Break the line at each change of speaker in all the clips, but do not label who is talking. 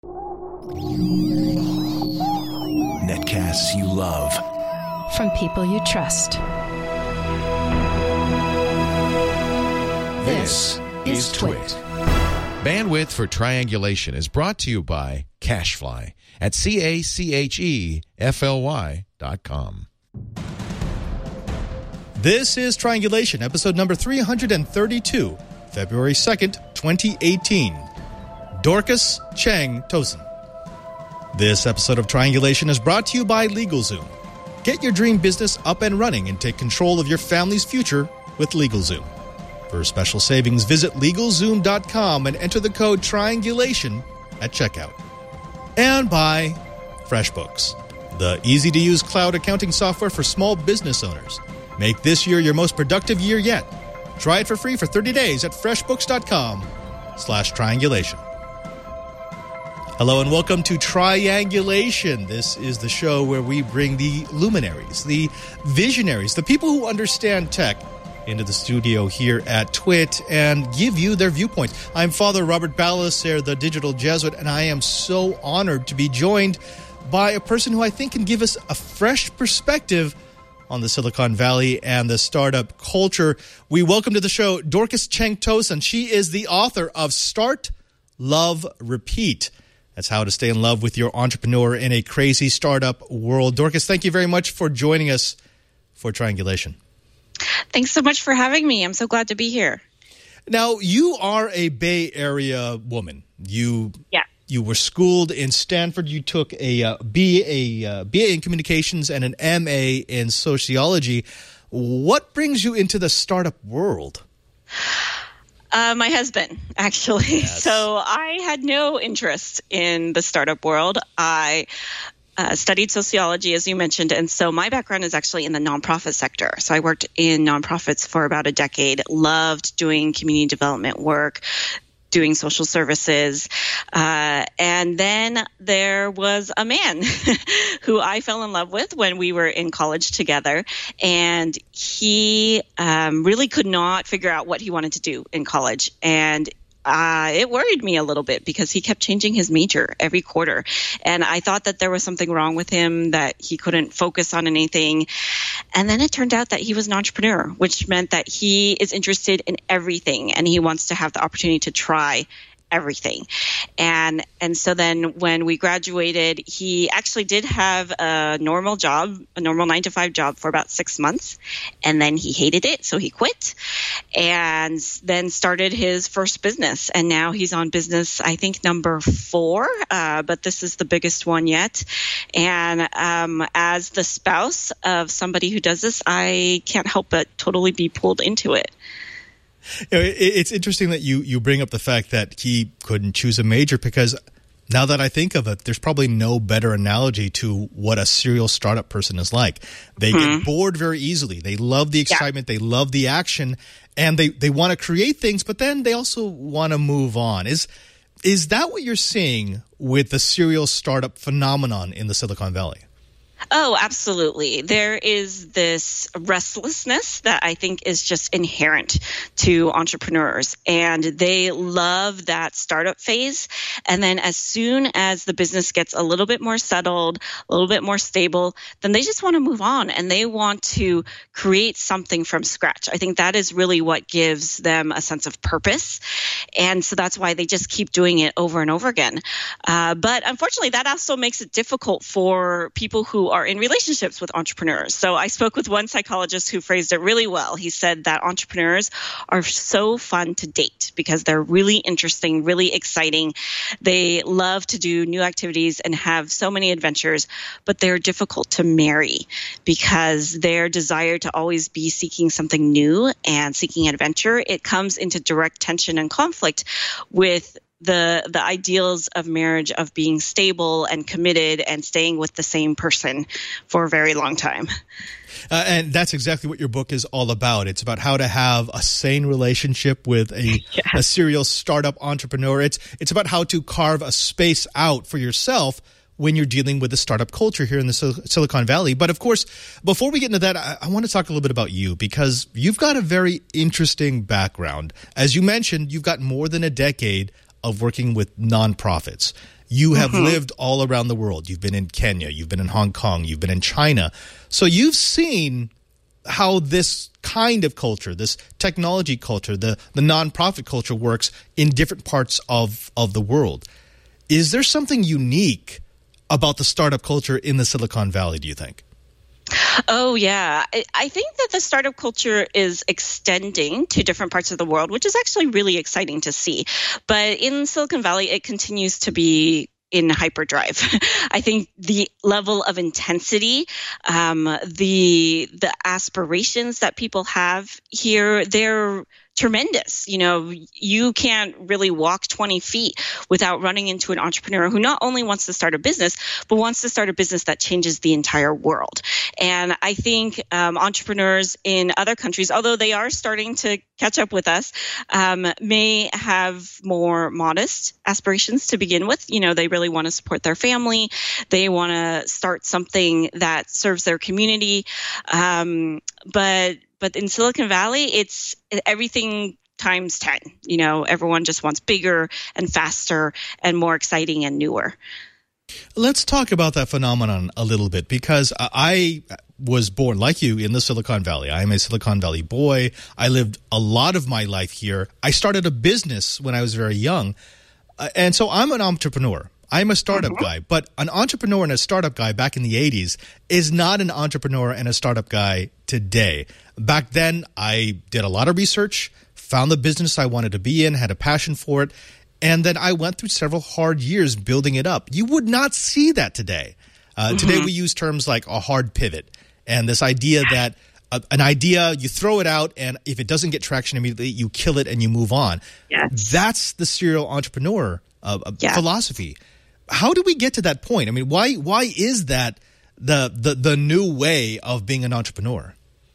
Netcasts you love.
From people you trust.
This is Twit.
Bandwidth for Triangulation is brought to you by CacheFly at CacheFly.com.
This is Triangulation, episode number 332, February 2nd, 2018. Dorcas Chang Tosin. This episode of Triangulation is brought to you by LegalZoom. Get your dream business up and running and take control of your family's future with LegalZoom. For special savings, visit LegalZoom.com and enter the code Triangulation at checkout. And by FreshBooks, the easy-to-use cloud accounting software for small business owners. Make this year your most productive year yet. Try it for free for 30 days at freshbooks.com/triangulation. Hello and welcome to Triangulation. This is the show where we bring the luminaries, the visionaries, the people who understand tech into the studio here at Twit and give you their viewpoints. I'm Father Robert Balaser, the digital Jesuit, and I am so honored to be joined by a person who I think can give us a fresh perspective on the Silicon Valley and the startup culture. We welcome to the show Dorcas Chang Tosin. She is the author of Start, Love, Repeat. That's how to stay in love with your entrepreneur in a crazy startup world. Dorcas, thank you very much for joining us for Triangulation.
Thanks so much for having me. I'm so glad to be here.
Now, you are a Bay Area woman. You were schooled in Stanford. You took a BA in communications and an MA in sociology. What brings you into the startup world?
My husband, actually.
Yes.
So I had no interest in the startup world. I studied sociology, as you mentioned, and so my background is actually in the nonprofit sector. So I worked in nonprofits for about a decade, loved doing community development work, doing social services. And then there was a man who I fell in love with when we were in college together. And he really could not figure out what he wanted to do in college. And it worried me a little bit because he kept changing his major every quarter. And I thought that there was something wrong with him, that he couldn't focus on anything. And then it turned out that he was an entrepreneur, which meant that he is interested in everything and he wants to have the opportunity to try everything. And so then when we graduated, he actually did have a normal job, a normal 9-to-5 job for about 6 months. And then he hated it. So he quit and then started his first business. And now he's on business, I think, number 4. But this is the biggest one yet. And as the spouse of somebody who does this, I can't help but totally be pulled into it.
You know, it's interesting that you bring up the fact that he couldn't choose a major, because now that I think of it, there's probably no better analogy to what a serial startup person is like. They get bored very easily. They love the excitement. They love the action, and they want to create things, but then they also want to move on. Is that what you're seeing with the serial startup phenomenon in the Silicon Valley?
Oh, absolutely. There is this restlessness that I think is just inherent to entrepreneurs, and they love that startup phase. And then as soon as the business gets a little bit more settled, a little bit more stable, then they just want to move on and they want to create something from scratch. I think that is really what gives them a sense of purpose. And so that's why they just keep doing it over and over again. But unfortunately, that also makes it difficult for people who are in relationships with entrepreneurs. So I spoke with one psychologist who phrased it really well. He said that entrepreneurs are so fun to date because they're really interesting, really exciting. They love to do new activities and have so many adventures, but they're difficult to marry because their desire to always be seeking something new and seeking adventure, it comes into direct tension and conflict with the ideals of marriage, of being stable and committed and staying with the same person for a very long time.
And that's exactly what your book is all about. It's about how to have a sane relationship with a serial startup entrepreneur. It's about how to carve a space out for yourself when you're dealing with the startup culture here in the Silicon Valley. But of course, before we get into that, I want to talk a little bit about you, because you've got a very interesting background. As you mentioned, you've got more than a decade of working with nonprofits. You have lived all around the world. You've been in Kenya, you've been in Hong Kong, you've been in China. So you've seen how this kind of culture, this technology culture, the nonprofit culture works in different parts of the world. Is there something unique about the startup culture in the Silicon Valley, do you think?
Oh, yeah. I think that the startup culture is extending to different parts of the world, which is actually really exciting to see. But in Silicon Valley, it continues to be in hyperdrive. I think the level of intensity, the aspirations that people have here, they're tremendous. You know, you can't really walk 20 feet without running into an entrepreneur who not only wants to start a business, but wants to start a business that changes the entire world. And I think entrepreneurs in other countries, although they are starting to catch up with us, may have more modest aspirations to begin with. You know, they really want to support their family. They want to start something that serves their community. But in Silicon Valley, it's everything times 10. You know, everyone just wants bigger and faster and more exciting and newer.
Let's talk about that phenomenon a little bit, because I was born, like you, in the Silicon Valley. I am a Silicon Valley boy. I lived a lot of my life here. I started a business when I was very young. And so I'm an entrepreneur. I'm a startup guy, but an entrepreneur and a startup guy back in the 80s is not an entrepreneur and a startup guy today. Back then, I did a lot of research, found the business I wanted to be in, had a passion for it, and then I went through several hard years building it up. You would not see that today. Today, we use terms like a hard pivot, and this idea that an idea, you throw it out, and if it doesn't get traction immediately, you kill it and you move on.
Yes.
That's the serial entrepreneur philosophy. How do we get to that point? I mean, why is that the new way of being an entrepreneur?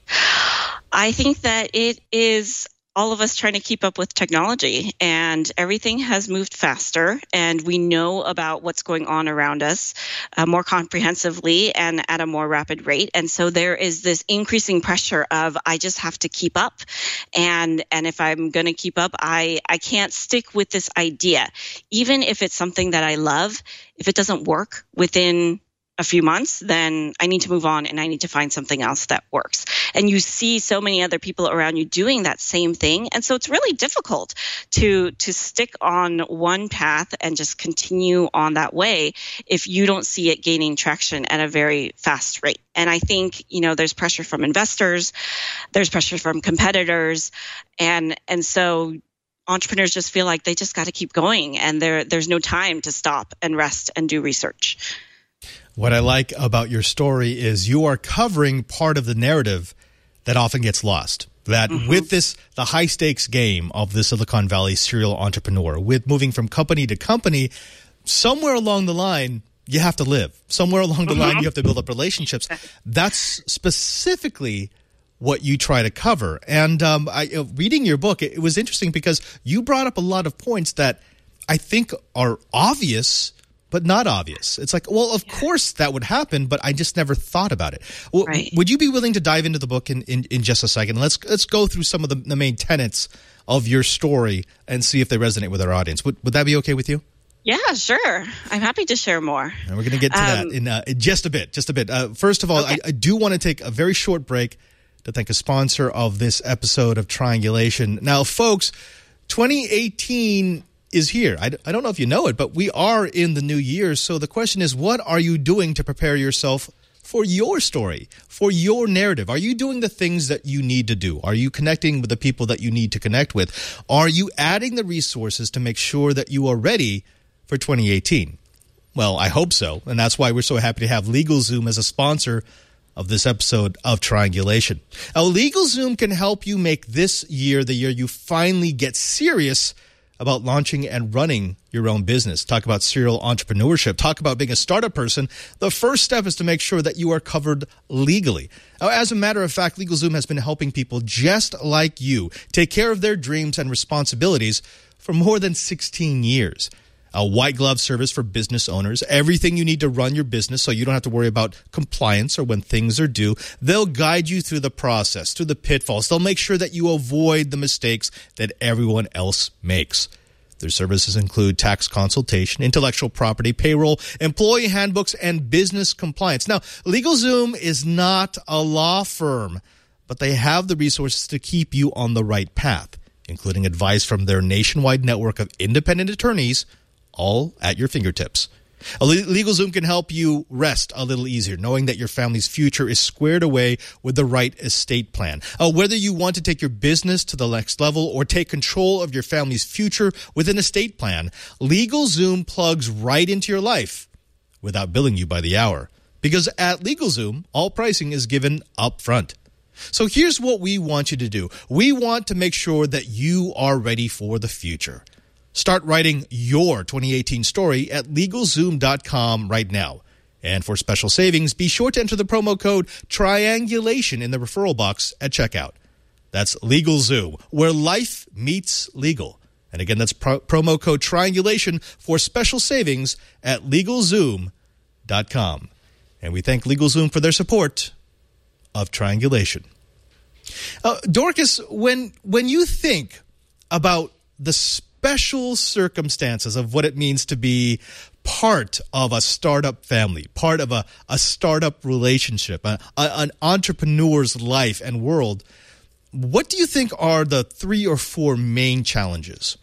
I think that it is all of us trying to keep up with technology, and everything has moved faster, and we know about what's going on around us more comprehensively and at a more rapid rate. And so there is this increasing pressure of, I just have to keep up. And if I'm going to keep up, I can't stick with this idea. Even if it's something that I love, if it doesn't work within a few months, then I need to move on and I need to find something else that works. And you see so many other people around you doing that same thing. And so it's really difficult to stick on one path and just continue on that way if you don't see it gaining traction at a very fast rate. And I think, you know, there's pressure from investors, there's pressure from competitors, and so entrepreneurs just feel like they just got to keep going, and there's no time to stop and rest and do research.
What I like about your story is you are covering part of the narrative that often gets lost. That with the high stakes game of the Silicon Valley serial entrepreneur, with moving from company to company, somewhere along the line, you have to live. Somewhere along the line, you have to build up relationships. That's specifically what you try to cover. And reading your book, it was interesting because you brought up a lot of points that I think are obvious, but not obvious. It's like, well, of course that would happen, but I just never thought about it. Well,
right.
Would you be willing to dive into the book in just a second? Let's go through some of the main tenets of your story and see if they resonate with our audience. Would that be okay with you?
Yeah, sure. I'm happy to share more.
And we're going to get to that in just a bit. First of all, okay. I do want to take a very short break to thank a sponsor of this episode of Triangulation. Now, folks, 2018 is here. I don't know if you know it, but we are in the new year. So the question is, what are you doing to prepare yourself for your story, for your narrative? Are you doing the things that you need to do? Are you connecting with the people that you need to connect with? Are you adding the resources to make sure that you are ready for 2018? Well, I hope so. And that's why we're so happy to have LegalZoom as a sponsor of this episode of Triangulation. Now, LegalZoom can help you make this year the year you finally get serious about launching and running your own business. Talk about serial entrepreneurship. Talk about being a startup person. The first step is to make sure that you are covered legally. Now, as a matter of fact, LegalZoom has been helping people just like you take care of their dreams and responsibilities for more than 16 years. A white glove service for business owners, everything you need to run your business so you don't have to worry about compliance or when things are due. They'll guide you through the process, through the pitfalls. They'll make sure that you avoid the mistakes that everyone else makes. Their services include tax consultation, intellectual property, payroll, employee handbooks, and business compliance. Now, LegalZoom is not a law firm, but they have the resources to keep you on the right path, including advice from their nationwide network of independent attorneys, all at your fingertips. LegalZoom can help you rest a little easier, knowing that your family's future is squared away with the right estate plan. Whether you want to take your business to the next level or take control of your family's future with an estate plan, LegalZoom plugs right into your life without billing you by the hour. Because at LegalZoom, all pricing is given up front. So here's what we want you to do. We want to make sure that you are ready for the future. Start writing your 2018 story at LegalZoom.com right now. And for special savings, be sure to enter the promo code TRIANGULATION in the referral box at checkout. That's LegalZoom, where life meets legal. And again, that's promo code TRIANGULATION for special savings at LegalZoom.com. And we thank LegalZoom for their support of Triangulation. Dorcas, when you think about the special circumstances of what it means to be part of a startup family, part of a startup relationship, an entrepreneur's life and world, what do you think are the 3 or 4 main challenges?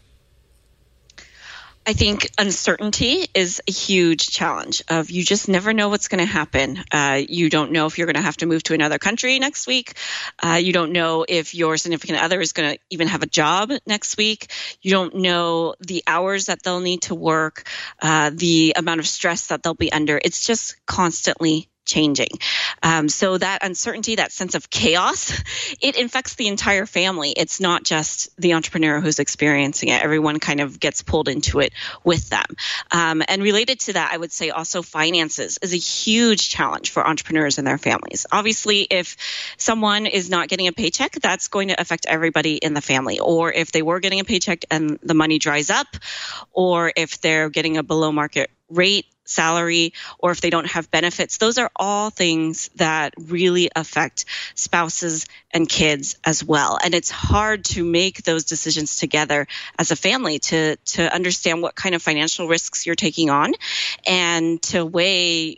I think uncertainty is a huge challenge of you just never know what's going to happen. You don't know if you're going to have to move to another country next week. You don't know if your significant other is going to even have a job next week. You don't know the hours that they'll need to work, the amount of stress that they'll be under. It's just constantly changing. So that uncertainty, that sense of chaos, it infects the entire family. It's not just the entrepreneur who's experiencing it. Everyone kind of gets pulled into it with them. And related to that, I would say also finances is a huge challenge for entrepreneurs and their families. Obviously, if someone is not getting a paycheck, that's going to affect everybody in the family. Or if they were getting a paycheck and the money dries up, or if they're getting a below market rate salary, or if they don't have benefits, those are all things that really affect spouses and kids as well. And it's hard to make those decisions together as a family to understand what kind of financial risks you're taking on and to weigh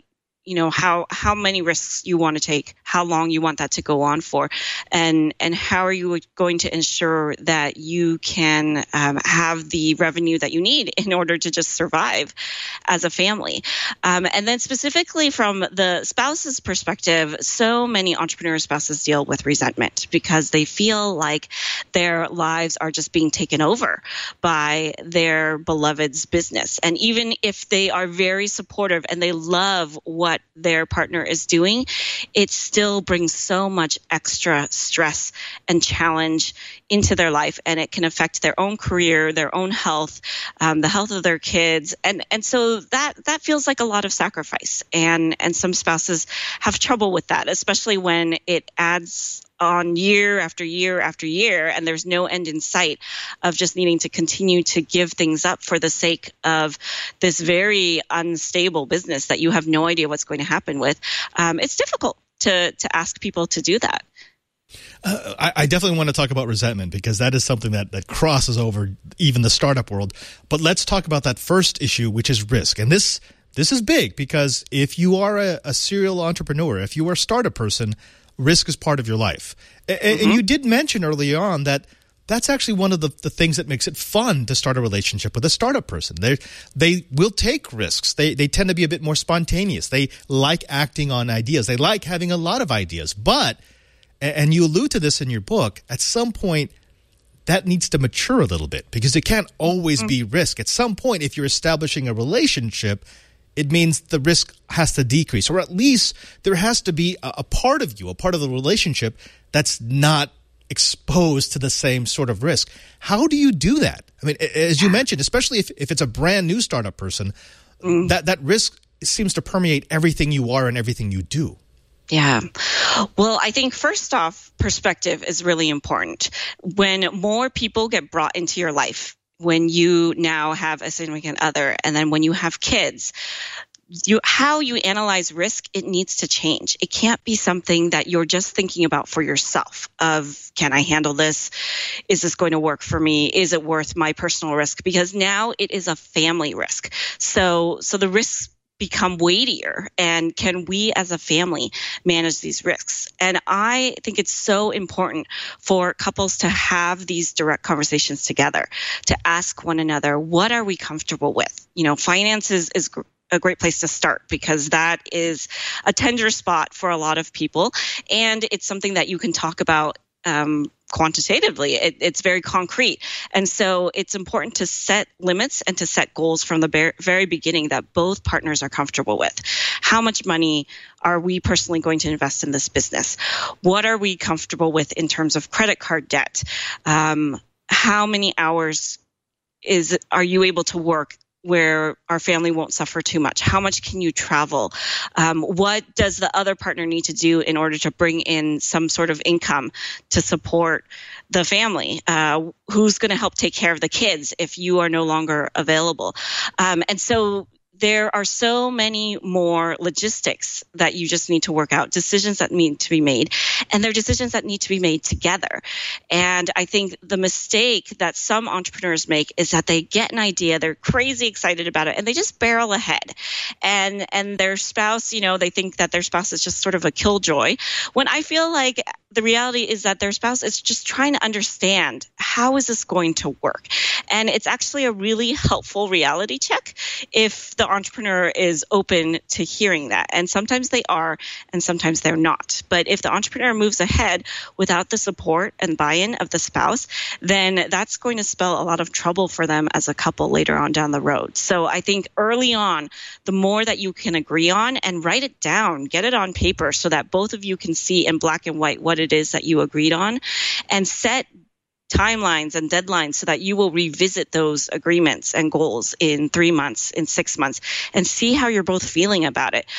how many risks you want to take, how long you want that to go on for, and how are you going to ensure that you can have the revenue that you need in order to just survive as a family. And then specifically from the spouse's perspective, so many entrepreneur spouses deal with resentment because they feel like their lives are just being taken over by their beloved's business. And even if they are very supportive and they love what their partner is doing, it still brings so much extra stress and challenge into their life, and it can affect their own career, their own health, the health of their kids, and so that feels like a lot of sacrifice, and some spouses have trouble with that, especially when it adds on year after year after year, and there's no end in sight of just needing to continue to give things up for the sake of this very unstable business that you have no idea what's going to happen with. It's difficult to ask people to do that.
I definitely want to talk about resentment because that is something that crosses over even the startup world. But let's talk about that first issue, which is risk. And this is big because if you are a serial entrepreneur, if you are a startup person, risk is part of your life. And you did mention early on that that's actually one of the things that makes it fun to start a relationship with a startup person. They will take risks. They tend to be a bit more spontaneous. They like acting on ideas. They like having a lot of ideas. But, and you allude to this in your book, at some point that needs to mature a little bit because it can't always be risk. At some point, if you're establishing a relationship, it means the risk has to decrease, or at least there has to be a part of you, a part of the relationship that's not exposed to the same sort of risk. How do you do that? I mean, as you mentioned, especially if it's a brand new startup person, that risk seems to permeate everything you are and everything you do.
Yeah. Well, I think first off, perspective is really important. When more people get brought into your life, when you now have a significant other, and then when you have kids, how you analyze risk, it needs to change. It can't be something that you're just thinking about for yourself of, can I handle this? Is this going to work for me? Is it worth my personal risk? Because now it is a family risk. So the risks become weightier, and can we as a family manage these risks? And I think it's so important for couples to have these direct conversations together, to ask one another, what are we comfortable with? Finances is a great place to start, because that is a tender spot for a lot of people, and it's something that you can talk about quantitatively. It's very concrete. And so it's important to set limits and to set goals from the very beginning that both partners are comfortable with. How much money are we personally going to invest in this business? What are we comfortable with in terms of credit card debt? How many hours are you able to work where our family won't suffer too much? How much can you travel? What does the other partner need to do in order to bring in some sort of income to support the family? Who's going to help take care of the kids if you are no longer available? And so there are so many more logistics that you just need to work out, decisions that need to be made, and they're decisions that need to be made together. And I think the mistake that some entrepreneurs make is that they get an idea, they're crazy excited about it, and they just barrel ahead. And their spouse, they think that their spouse is just sort of a killjoy, when I feel like the reality is that their spouse is just trying to understand, how is this going to work? And it's actually a really helpful reality check if the entrepreneur is open to hearing that. And sometimes they are, and sometimes they're not. But if the entrepreneur moves ahead without the support and buy-in of the spouse, then that's going to spell a lot of trouble for them as a couple later on down the road. So I think early on, the more that you can agree on and write it down, get it on paper so that both of you can see in black and white what it is that you agreed on, and set timelines and deadlines so that you will revisit those agreements and goals in 3 months, in 6 months, and see how you're both feeling about it.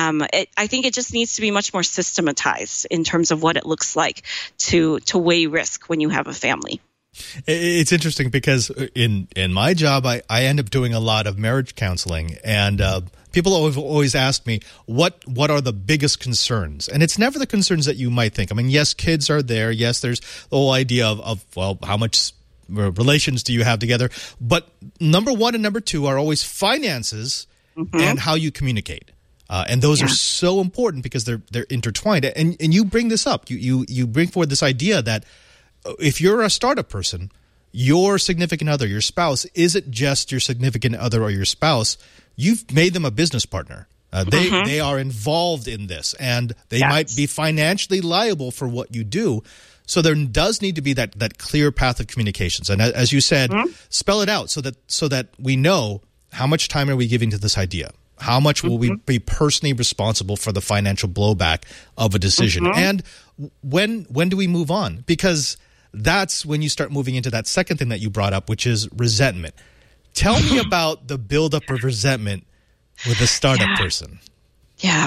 I think it just needs to be much more systematized in terms of what it looks like to weigh risk when you have a family.
It's interesting because in my job, I end up doing a lot of marriage counseling, and people always ask me, what are the biggest concerns? And it's never the concerns that you might think. I mean, yes, kids are there. Yes, there's the whole idea of how much relations do you have together? But number one and number two are always finances and how you communicate. And those are so important because they're intertwined. And you bring this up. You bring forward this idea that if you're a startup person, your significant other, your spouse, isn't just your significant other or your spouse. You've made them a business partner. They are involved in this, and they might be financially liable for what you do. So there does need to be that clear path of communications. And as you said, spell it out so that we know, how much time are we giving to this idea? How much will we be personally responsible for the financial blowback of a decision? And when do we move on? Because that's when you start moving into that second thing that you brought up, which is resentment. Tell me about the buildup of resentment with a startup person.
Yeah.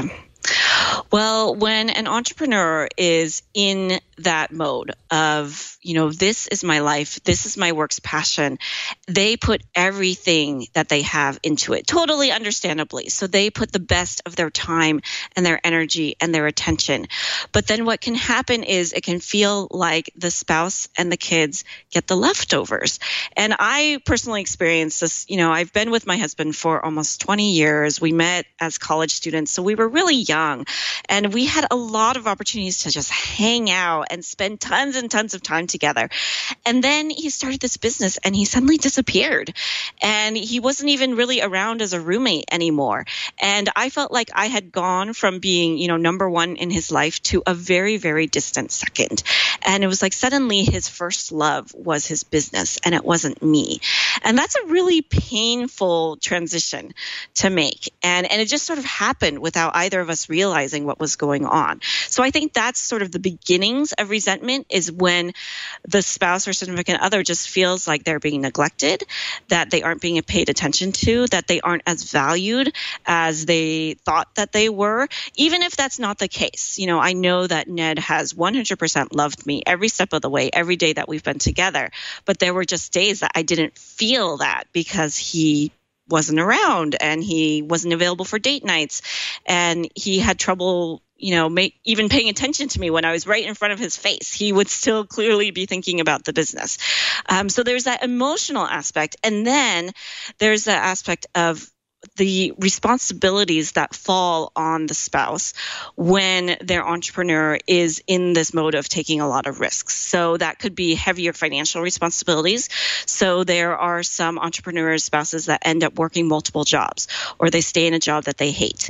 Well, when an entrepreneur is in that mode of, this is my life, this is my work's passion, they put everything that they have into it, totally understandably. So they put the best of their time and their energy and their attention. But then what can happen is it can feel like the spouse and the kids get the leftovers. And I personally experienced this. I've been with my husband for almost 20 years. We met as college students, so we were really young. And we had a lot of opportunities to just hang out and spend tons and tons of time together. And then he started this business and he suddenly disappeared. And he wasn't even really around as a roommate anymore. And I felt like I had gone from being, number one in his life to a very, very distant second. And it was like suddenly his first love was his business and it wasn't me. And that's a really painful transition to make. And it just sort of happened without either of us realizing what was going on. So I think that's sort of the beginnings of resentment, is when the spouse or significant other just feels like they're being neglected, that they aren't being paid attention to, that they aren't as valued as they thought that they were, even if that's not the case. I know that Ned has 100% loved me every step of the way, every day that we've been together. But there were just days that I didn't feel that because he wasn't around and he wasn't available for date nights, and he had trouble even paying attention to me when I was right in front of his face. He would still clearly be thinking about the business. So there's that emotional aspect. And then there's the aspect of the responsibilities that fall on the spouse when their entrepreneur is in this mode of taking a lot of risks. So that could be heavier financial responsibilities. So there are some entrepreneur spouses that end up working multiple jobs, or they stay in a job that they hate,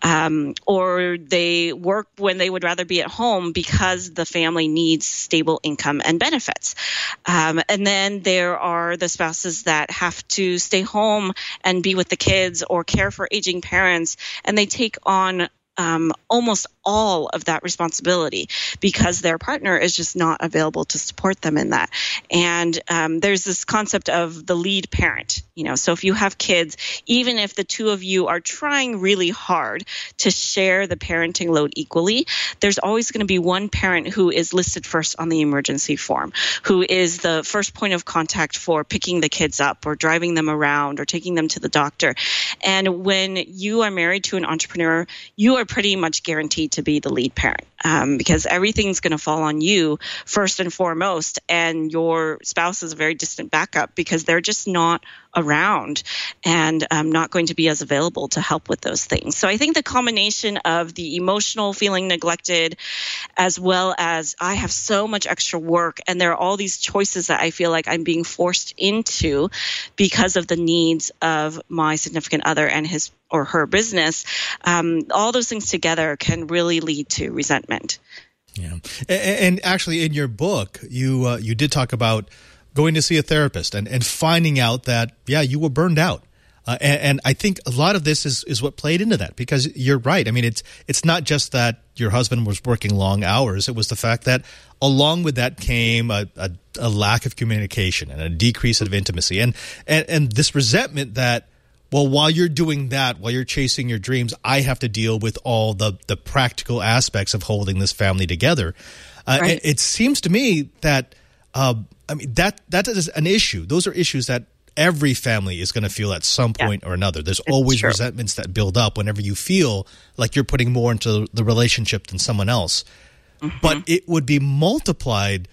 or they work when they would rather be at home because the family needs stable income and benefits. And then there are the spouses that have to stay home and be with the kids or care for aging parents, and they take on almost all of that responsibility because their partner is just not available to support them in that. And there's this concept of the lead parent. So if you have kids, even if the two of you are trying really hard to share the parenting load equally, there's always going to be one parent who is listed first on the emergency form, who is the first point of contact for picking the kids up or driving them around or taking them to the doctor. And when you are married to an entrepreneur, you are pretty much guaranteed to be the lead parent because everything's going to fall on you first and foremost, and your spouse is a very distant backup because they're just not around and not going to be as available to help with those things. So I think the combination of the emotional feeling neglected, as well as I have so much extra work and there are all these choices that I feel like I'm being forced into because of the needs of my significant other and his or her business, all those things together can really lead to resentment.
Yeah. And actually in your book, you did talk about going to see a therapist and finding out that, you were burned out. And I think a lot of this is what played into that, because you're right. I mean, it's not just that your husband was working long hours. It was the fact that along with that came a lack of communication and a decrease of intimacy and this resentment that, well, while you're doing that, while you're chasing your dreams, I have to deal with all the practical aspects of holding this family together.
Right.
It seems to me that that is an issue. Those are issues that every family is going to feel at some point or another. There's always resentments that build up whenever you feel like you're putting more into the relationship than someone else. Mm-hmm. But it would be multiplied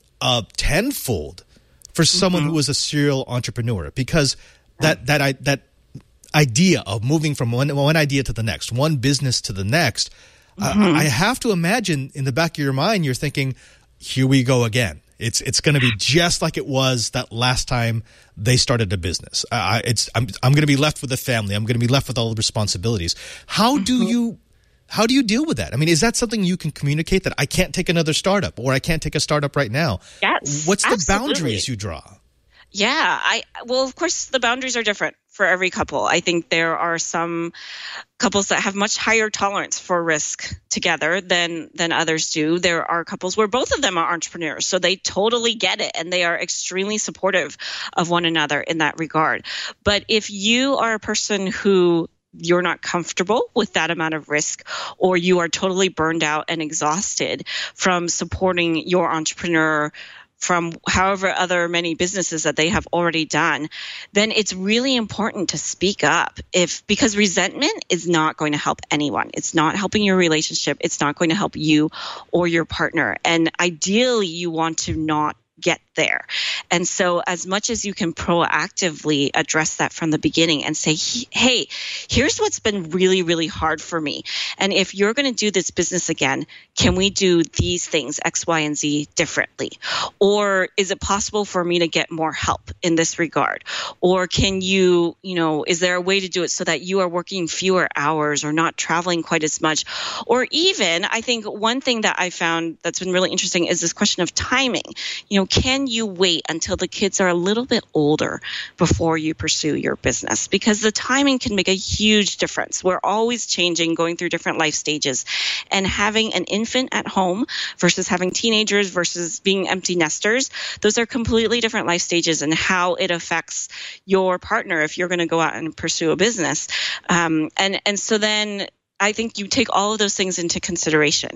tenfold for someone who is a serial entrepreneur, because that idea of moving from one idea to the next, one business to the next, I have to imagine in the back of your mind, you're thinking, here we go again. It's going to be just like it was that last time they started a business. I'm going to be left with a family. I'm going to be left with all the responsibilities. How do you deal with that? I mean, is that something you can communicate, that I can't take another startup, or I can't take a startup right now?
Yes,
what's
absolutely.
The boundaries you draw?
Yeah, well, of course, the boundaries are different for every couple. I think there are some couples that have much higher tolerance for risk together than others do. There are couples where both of them are entrepreneurs, so they totally get it, and they are extremely supportive of one another in that regard. But if you are a person who you're not comfortable with that amount of risk, or you are totally burned out and exhausted from supporting your entrepreneur from however other many businesses that they have already done, then it's really important to speak up, because resentment is not going to help anyone. It's not helping your relationship. It's not going to help you or your partner. And ideally, you want to not get there. And so as much as you can proactively address that from the beginning and say, hey, here's what's been really, really hard for me. And if you're going to do this business again, can we do these things, X, Y, and Z differently? Or is it possible for me to get more help in this regard? Or can you, is there a way to do it so that you are working fewer hours or not traveling quite as much? Or even, I think one thing that I found that's been really interesting is this question of timing. Can you wait until the kids are a little bit older before you pursue your business? Because the timing can make a huge difference. We're always changing, going through different life stages, and having an infant at home versus having teenagers versus being empty nesters, those are completely different life stages, and how it affects your partner if you're going to go out and pursue a business. And so then I think you take all of those things into consideration.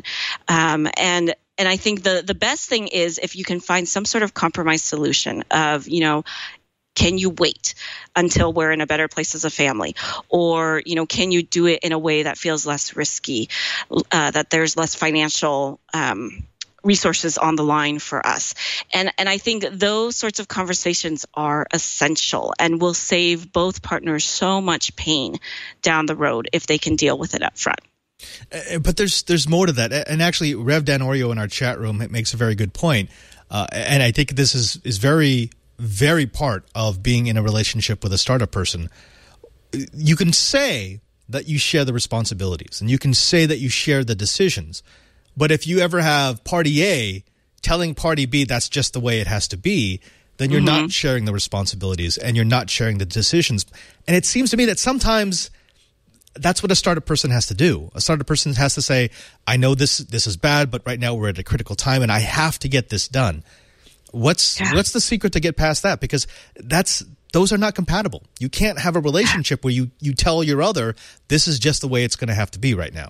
And I think the best thing is if you can find some sort of compromise solution of, can you wait until we're in a better place as a family? Or, can you do it in a way that feels less risky, that there's less financial resources on the line for us? And I think those sorts of conversations are essential and will save both partners so much pain down the road if they can deal with it up front.
But there's more to that. And actually, Rev Dan Oreo in our chat room makes a very good point. And I think this is very, very part of being in a relationship with a startup person. You can say that you share the responsibilities and you can say that you share the decisions. But if you ever have party A telling party B that's just the way it has to be, then you're not sharing the responsibilities and you're not sharing the decisions. And it seems to me that sometimes that's what a startup person has to do. A startup person has to say, I know this is bad, but right now we're at a critical time and I have to get this done. What's the secret to get past that? Because those are not compatible. You can't have a relationship where you tell your other, this is just the way it's going to have to be right now.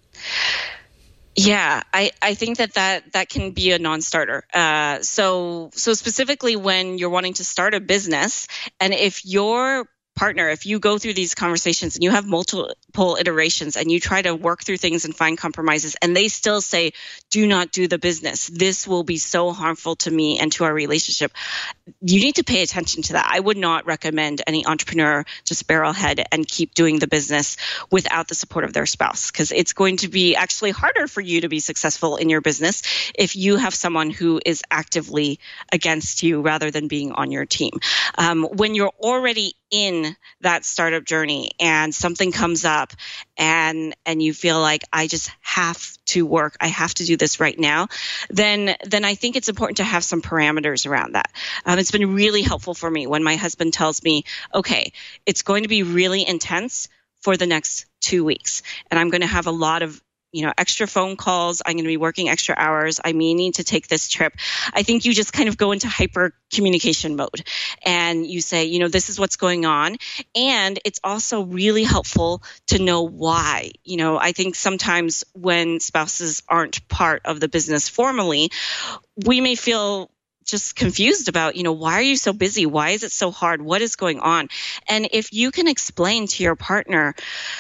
Yeah, I think that can be a non-starter. So specifically when you're wanting to start a business, and if your partner, if you go through these conversations and you have multiple iterations and you try to work through things and find compromises and they still say, do not do the business, this will be so harmful to me and to our relationship, you need to pay attention to that. I would not recommend any entrepreneur just barrel ahead and keep doing the business without the support of their spouse, because it's going to be actually harder for you to be successful in your business if you have someone who is actively against you rather than being on your team. When you're already in that startup journey and something comes up and you feel like I just have to work, I have to do this right now, then I think it's important to have some parameters around that. It's been really helpful for me when my husband tells me, okay, it's going to be really intense for the next 2 weeks and I'm going to have a lot of extra phone calls. I'm going to be working extra hours. I may need to take this trip. I think you just kind of go into hyper communication mode and you say, this is what's going on. And it's also really helpful to know why. I think sometimes when spouses aren't part of the business formally, we may feel just confused about, why are you so busy? Why is it so hard? What is going on? And if you can explain to your partner,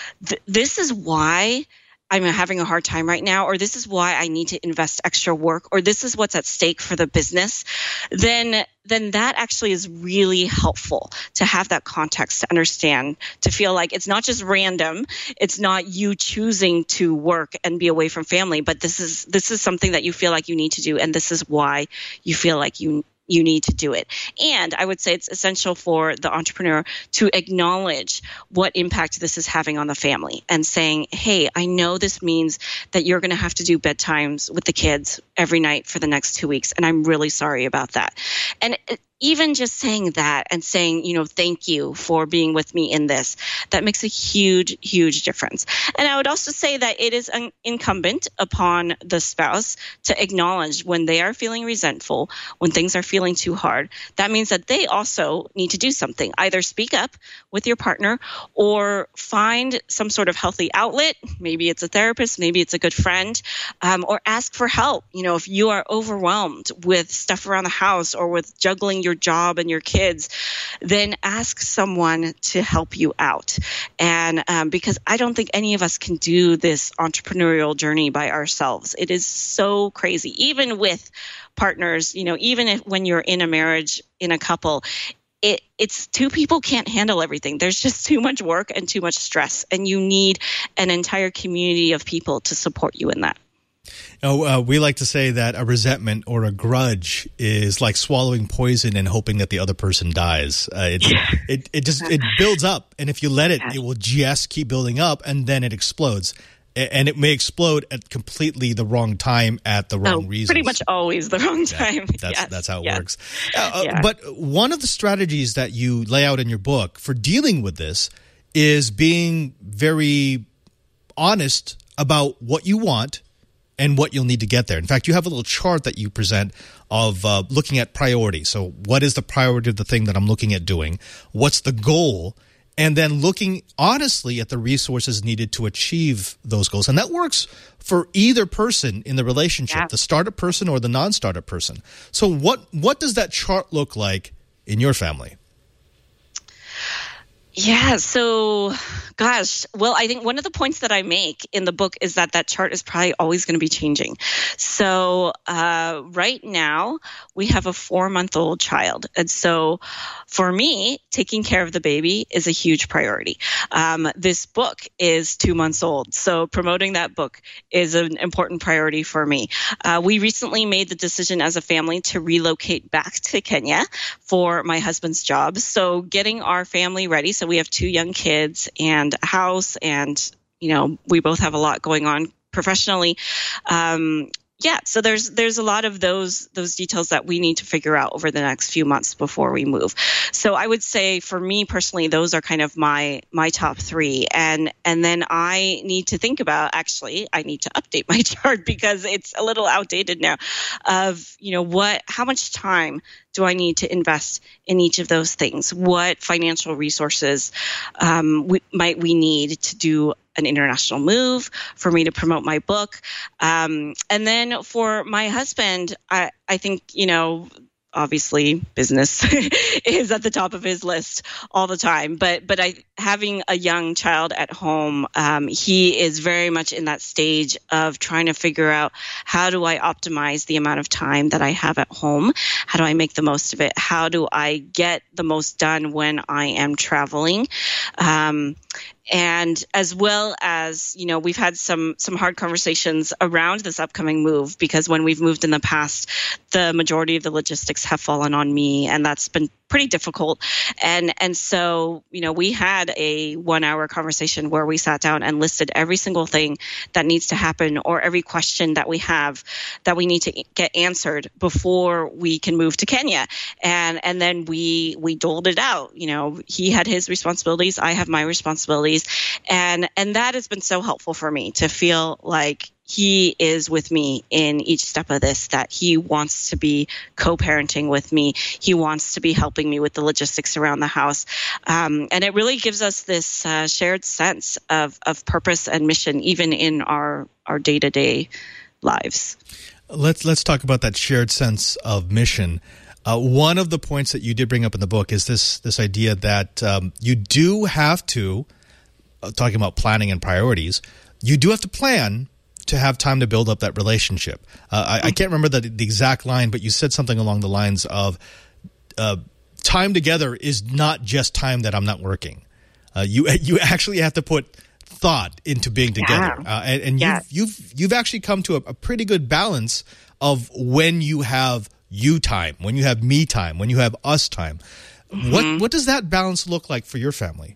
this is why I'm having a hard time right now, or this is why I need to invest extra work, or this is what's at stake for the business, then that actually is really helpful to have that context, to understand, to feel like it's not just random. It's not you choosing to work and be away from family, but this is something that you feel like you need to do, and this is why you feel like you need to do it. And I would say it's essential for the entrepreneur to acknowledge what impact this is having on the family and saying, hey, I know this means that you're going to have to do bedtimes with the kids every night for the next 2 weeks, and I'm really sorry about that. And even just saying that and saying, thank you for being with me in this, that makes a huge, huge difference. And I would also say that it is incumbent upon the spouse to acknowledge when they are feeling resentful, when things are feeling too hard. That means that they also need to do something, either speak up with your partner or find some sort of healthy outlet. Maybe it's a therapist, maybe it's a good friend, or ask for help. If you are overwhelmed with stuff around the house or with juggling your job and your kids, then ask someone to help you out. And because I don't think any of us can do this entrepreneurial journey by ourselves. It is so crazy, even with partners, even when you're in a marriage, in a couple, it's two people can't handle everything. There's just too much work and too much stress, and you need an entire community of people to support you in that.
We like to say that a resentment or a grudge is like swallowing poison and hoping that the other person dies. It builds up, and if you let it, it will just keep building up, and then it explodes. And it may explode at completely the wrong time at the wrong reasons.
Pretty much always the wrong time.
That's how it works. But one of the strategies that you lay out in your book for dealing with this is being very honest about what you want and what you'll need to get there. In fact, you have a little chart that you present of looking at priorities. So what is the priority of the thing that I'm looking at doing? What's the goal? And then looking honestly at the resources needed to achieve those goals. And that works for either person in the relationship, the startup person or the non-startup person. So what does that chart look like in your family?
Yeah. So, gosh, well, I think one of the points that I make in the book is that chart is probably always going to be changing. So, right now we have a 4-month-old child. And so for me, taking care of the baby is a huge priority. This book is 2 months old. So promoting that book is an important priority for me. We recently made the decision as a family to relocate back to Kenya for my husband's job. So getting our family ready. So we have 2 young kids and a house, and, we both have a lot going on professionally. So there's a lot of those details that we need to figure out over the next few months before we move. So I would say for me personally, those are kind of my top 3. And then I need to think about, actually, I need to update my chart because it's a little outdated now of, how much time do I need to invest in each of those things? What financial resources might we need to do an international move, for me to promote my book? And then for my husband, I think, obviously business is at the top of his list all the time. But having a young child at home, he is very much in that stage of trying to figure out, how do I optimize the amount of time that I have at home? How do I make the most of it? How do I get the most done when I am traveling? And as well as, we've had some hard conversations around this upcoming move, because when we've moved in the past, the majority of the logistics have fallen on me, and that's been pretty difficult. And so, we had a 1-hour conversation where we sat down and listed every single thing that needs to happen, or every question that we have that we need to get answered before we can move to Kenya. And then we doled it out. He had his responsibilities, I have my responsibilities. And that has been so helpful for me to feel like he is with me in each step of this, that he wants to be co-parenting with me. He wants to be helping me with the logistics around the house. And it really gives us this shared sense of purpose and mission, even in our day-to-day lives.
Let's talk about that shared sense of mission. One of the points that you did bring up in the book is this idea that you do have to, talking about planning and priorities, you do have to plan to have time to build up that relationship. I can't remember the exact line, but you said something along the lines of time together is not just time that I'm not working. You actually have to put thought into being together. And you've actually come to a pretty good balance of when you have you time, when you have me time, when you have us time. Mm-hmm. What does that balance look like for your family?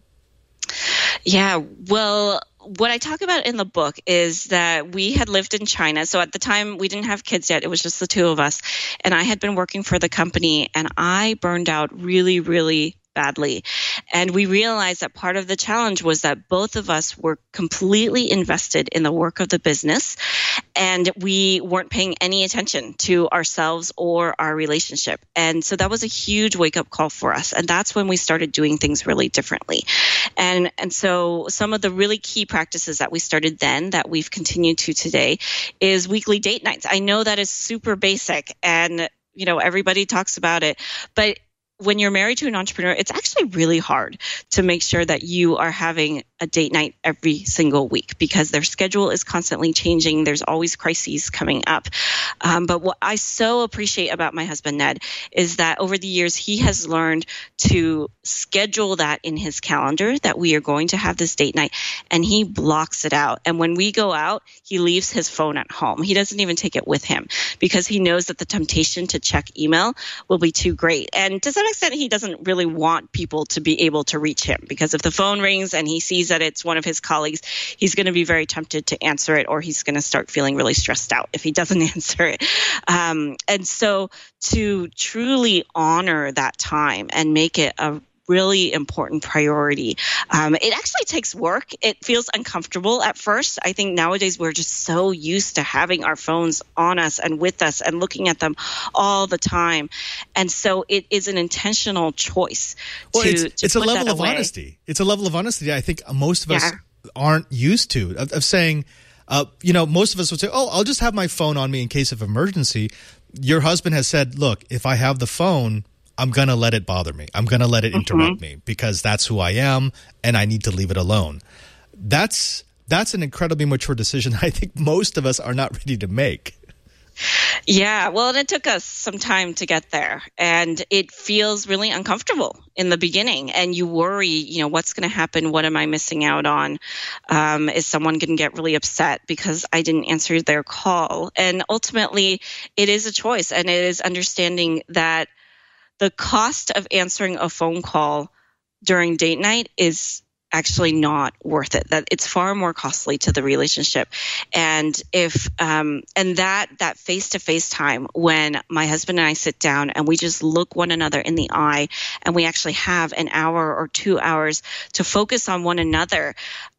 Yeah, well, what I talk about in the book is that we had lived in China. So at the time, we didn't have kids yet. It was just the 2 of us. And I had been working for the company, and I burned out really, really badly. And we realized that part of the challenge was that both of us were completely invested in the work of the business, and we weren't paying any attention to ourselves or our relationship. And so that was a huge wake-up call for us. And that's when we started doing things really differently. And so some of the really key practices that we started then that we've continued to today is weekly date nights. I know that is super basic, and everybody talks about it, but when you're married to an entrepreneur, it's actually really hard to make sure that you are having a date night every single week, because their schedule is constantly changing. There's always crises coming up. But what I so appreciate about my husband, Ned, is that over the years, he has learned to schedule that in his calendar, that we are going to have this date night, and he blocks it out. And when we go out, he leaves his phone at home. He doesn't even take it with him, because he knows that the temptation to check email will be too great. And to some extent, he doesn't really want people to be able to reach him, because if the phone rings and he sees that it's one of his colleagues, he's going to be very tempted to answer it, or he's going to start feeling really stressed out if he doesn't answer it. And so to truly honor that time and make it a really important priority. It actually takes work. It feels uncomfortable at first. I think nowadays we're just so used to having our phones on us and with us and looking at them all the time. And so it is an intentional choice
it's a level of honesty. It's a level of honesty I think most of us aren't used to, of saying, most of us would say, I'll just have my phone on me in case of emergency. Your husband has said, look, if I have the phone, I'm going to let it bother me. I'm going to let it interrupt me because that's who I am and I need to leave it alone. That's an incredibly mature decision I think most of us are not ready to make.
Yeah, well, and it took us some time to get there, and it feels really uncomfortable in the beginning, and you worry, what's going to happen? What am I missing out on? Is someone going to get really upset because I didn't answer their call? And ultimately, it is a choice, and it is understanding that the cost of answering a phone call during date night is actually not worth it, that it's far more costly to the relationship. And if and that face-to-face time when my husband and I sit down and we just look one another in the eye and we actually have an hour or 2 hours to focus on one another,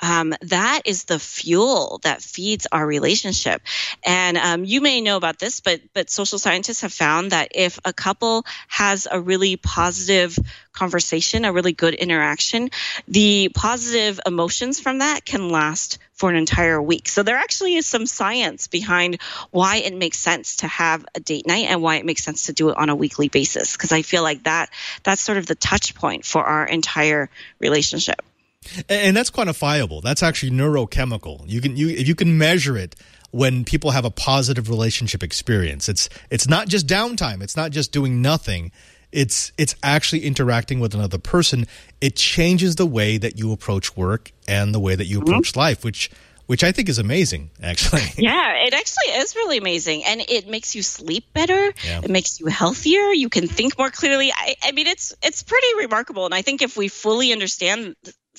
that is the fuel that feeds our relationship. And you may know about this, but social scientists have found that if a couple has a really positive conversation, a really good interaction, the positive emotions from that can last for an entire week. So there actually is some science behind why it makes sense to have a date night and why it makes sense to do it on a weekly basis. Because I feel like that's sort of the touch point for our entire relationship.
And that's quantifiable. That's actually neurochemical. If you can measure it when people have a positive relationship experience. It's not just downtime. It's not just doing nothing. It's actually interacting with another person. It changes the way that you approach work and the way that you approach life, which I think is amazing, actually.
Yeah, it actually is really amazing. And it makes you sleep better. Yeah. It makes you healthier. You can think more clearly. I mean, it's pretty remarkable. And I think if we fully understood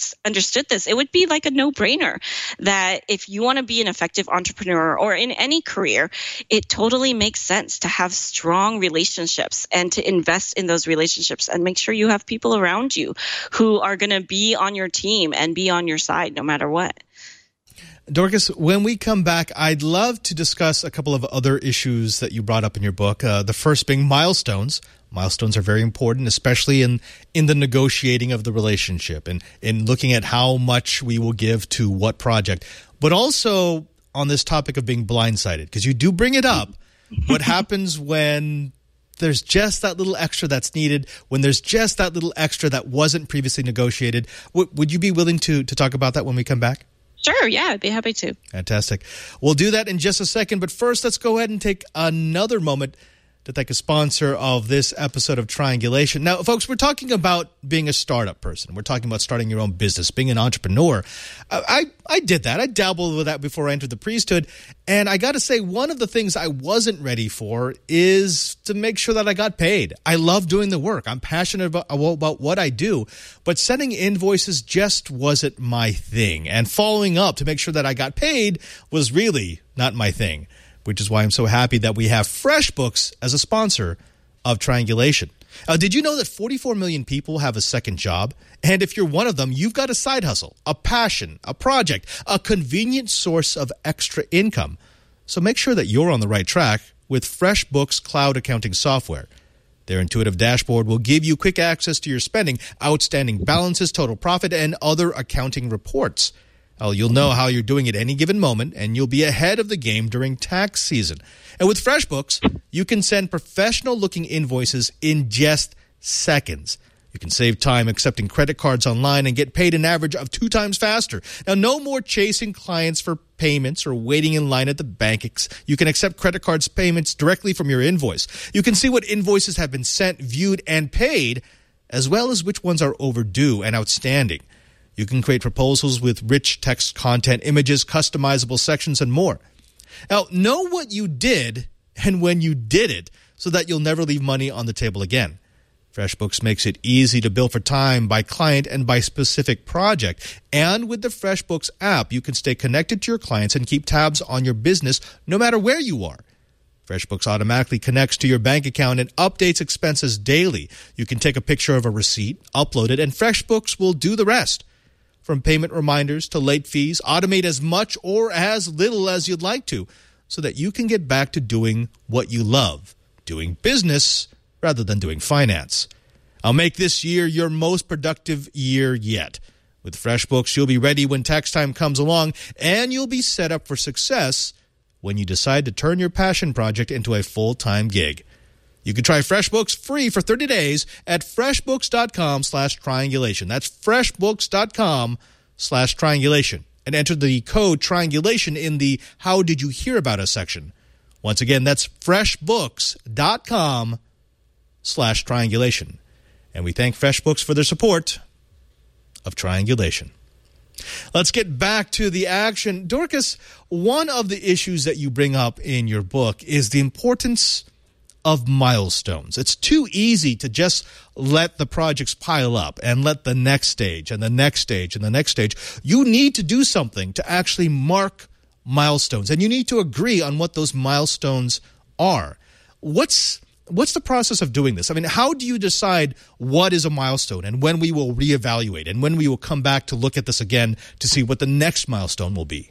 this, it would be like a no-brainer that if you want to be an effective entrepreneur or in any career, it totally makes sense to have strong relationships and to invest in those relationships and make sure you have people around you who are going to be on your team and be on your side no matter what.
Dorcas, when we come back, I'd love to discuss a couple of other issues that you brought up in your book. The first being milestones. Milestones are very important, especially in the negotiating of the relationship and in looking at how much we will give to what project. But also on this topic of being blindsided, because you do bring it up. What happens when there's just that little extra that's needed, when there's just that little extra that wasn't previously negotiated? Would you be willing to talk about that when we come back?
Sure, yeah, I'd be happy to.
Fantastic. We'll do that in just a second, but first let's go ahead and take another moment to thank a sponsor of this episode of Triangulation. Now, folks, we're talking about being a startup person. We're talking about starting your own business, being an entrepreneur. I did that. I dabbled with that before I entered the priesthood. And I got to say, one of the things I wasn't ready for is to make sure that I got paid. I love doing the work. I'm passionate about what I do. But sending invoices just wasn't my thing. And following up to make sure that I got paid was really not my thing, which is why I'm so happy that we have FreshBooks as a sponsor of Triangulation. Did you know that 44 million people have a second job? And if you're one of them, you've got a side hustle, a passion, a project, a convenient source of extra income. So make sure that you're on the right track with FreshBooks cloud accounting software. Their intuitive dashboard will give you quick access to your spending, outstanding balances, total profit, and other accounting reports. You'll know how you're doing at any given moment, and you'll be ahead of the game during tax season. And with FreshBooks, you can send professional-looking invoices in just seconds. You can save time accepting credit cards online and get paid an average of 2 times faster. Now, no more chasing clients for payments or waiting in line at the bank. You can accept credit cards payments directly from your invoice. You can see what invoices have been sent, viewed, and paid, as well as which ones are overdue and outstanding. You can create proposals with rich text content, images, customizable sections, and more. Now, know what you did and when you did it so that you'll never leave money on the table again. FreshBooks makes it easy to bill for time, by client, and by specific project. And with the FreshBooks app, you can stay connected to your clients and keep tabs on your business no matter where you are. FreshBooks automatically connects to your bank account and updates expenses daily. You can take a picture of a receipt, upload it, and FreshBooks will do the rest. From payment reminders to late fees, automate as much or as little as you'd like to so that you can get back to doing what you love, doing business rather than doing finance. I'll make this year your most productive year yet. With FreshBooks, you'll be ready when tax time comes along, and you'll be set up for success when you decide to turn your passion project into a full-time gig. You can try FreshBooks free for 30 days at freshbooks.com/triangulation. That's freshbooks.com/triangulation. And enter the code triangulation in the How Did You Hear About Us section. Once again, that's freshbooks.com/triangulation. And we thank FreshBooks for their support of Triangulation. Let's get back to the action. Dorcas, one of the issues that you bring up in your book is the importance of milestones. It's too easy to just let the projects pile up and let the next stage and the next stage and the next stage. You need to do something to actually mark milestones, and you need to agree on what those milestones are. What's the process of doing this? I mean, how do you decide what is a milestone and when we will reevaluate and when we will come back to look at this again to see what the next milestone will be?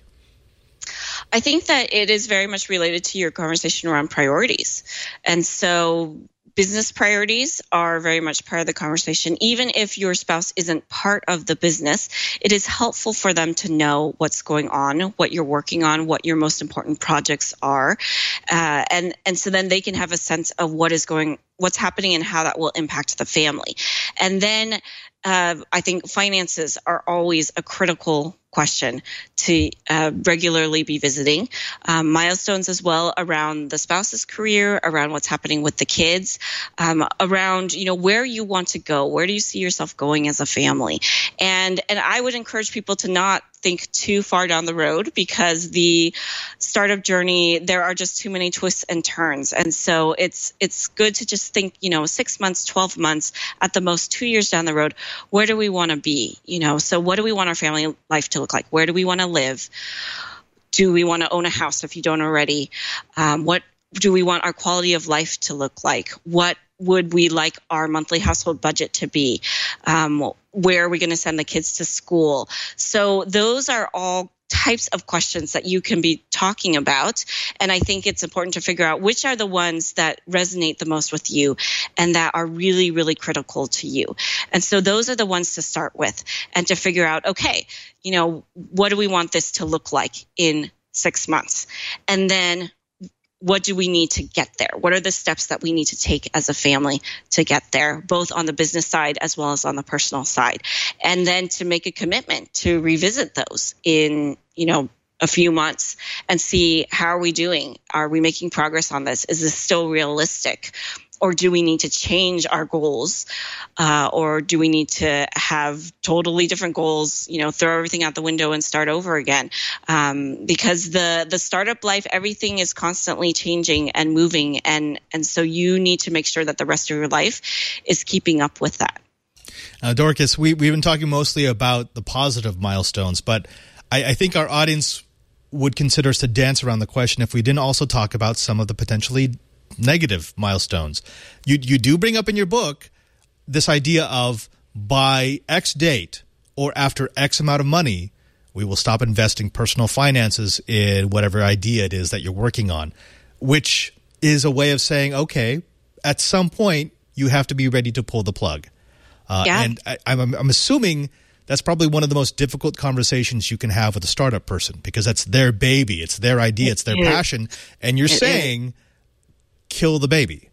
I think that it is very much related to your conversation around priorities. And so business priorities are very much part of the conversation. Even if your spouse isn't part of the business, it is helpful for them to know what's going on, what you're working on, what your most important projects are. And so then they can have a sense of what's happening and how that will impact the family. And then I think finances are always a critical question to regularly be visiting. Milestones as well around the spouse's career, around what's happening with the kids, around, where you want to go. Where do you see yourself going as a family? And I would encourage people to not think too far down the road, because the startup journey, there are just too many twists and turns. And so it's good to just think, 6 months, 12 months, at the most 2 years down the road, where do we want to be? So what do we want our family life to look like? Where do we want to live? Do we want to own a house if you don't already? What do we want our quality of life to look like? What would we like our monthly household budget to be? Where are we going to send the kids to school? So those are all types of questions that you can be talking about. And I think it's important to figure out which are the ones that resonate the most with you and that are really, really critical to you. And so those are the ones to start with, and to figure out, okay, what do we want this to look like in 6 months? And then what do we need to get there? What are the steps that we need to take as a family to get there, both on the business side as well as on the personal side? And then to make a commitment to revisit those in, a few months and see, how are we doing? Are we making progress on this? Is this still realistic? Or do we need to change our goals? Or do we need to have totally different goals, throw everything out the window and start over again? Because the startup life, everything is constantly changing and moving. And so you need to make sure that the rest of your life is keeping up with that.
Dorcas, we've been talking mostly about the positive milestones, but I think our audience would consider us to dance around the question if we didn't also talk about some of the potentially negative milestones. You do bring up in your book this idea of, by X date or after X amount of money, we will stop investing personal finances in whatever idea it is that you're working on, which is a way of saying, okay, at some point you have to be ready to pull the plug. And I'm assuming that's probably one of the most difficult conversations you can have with a startup person, because that's their baby, it's their idea, it's their passion, and you're saying, kill the baby.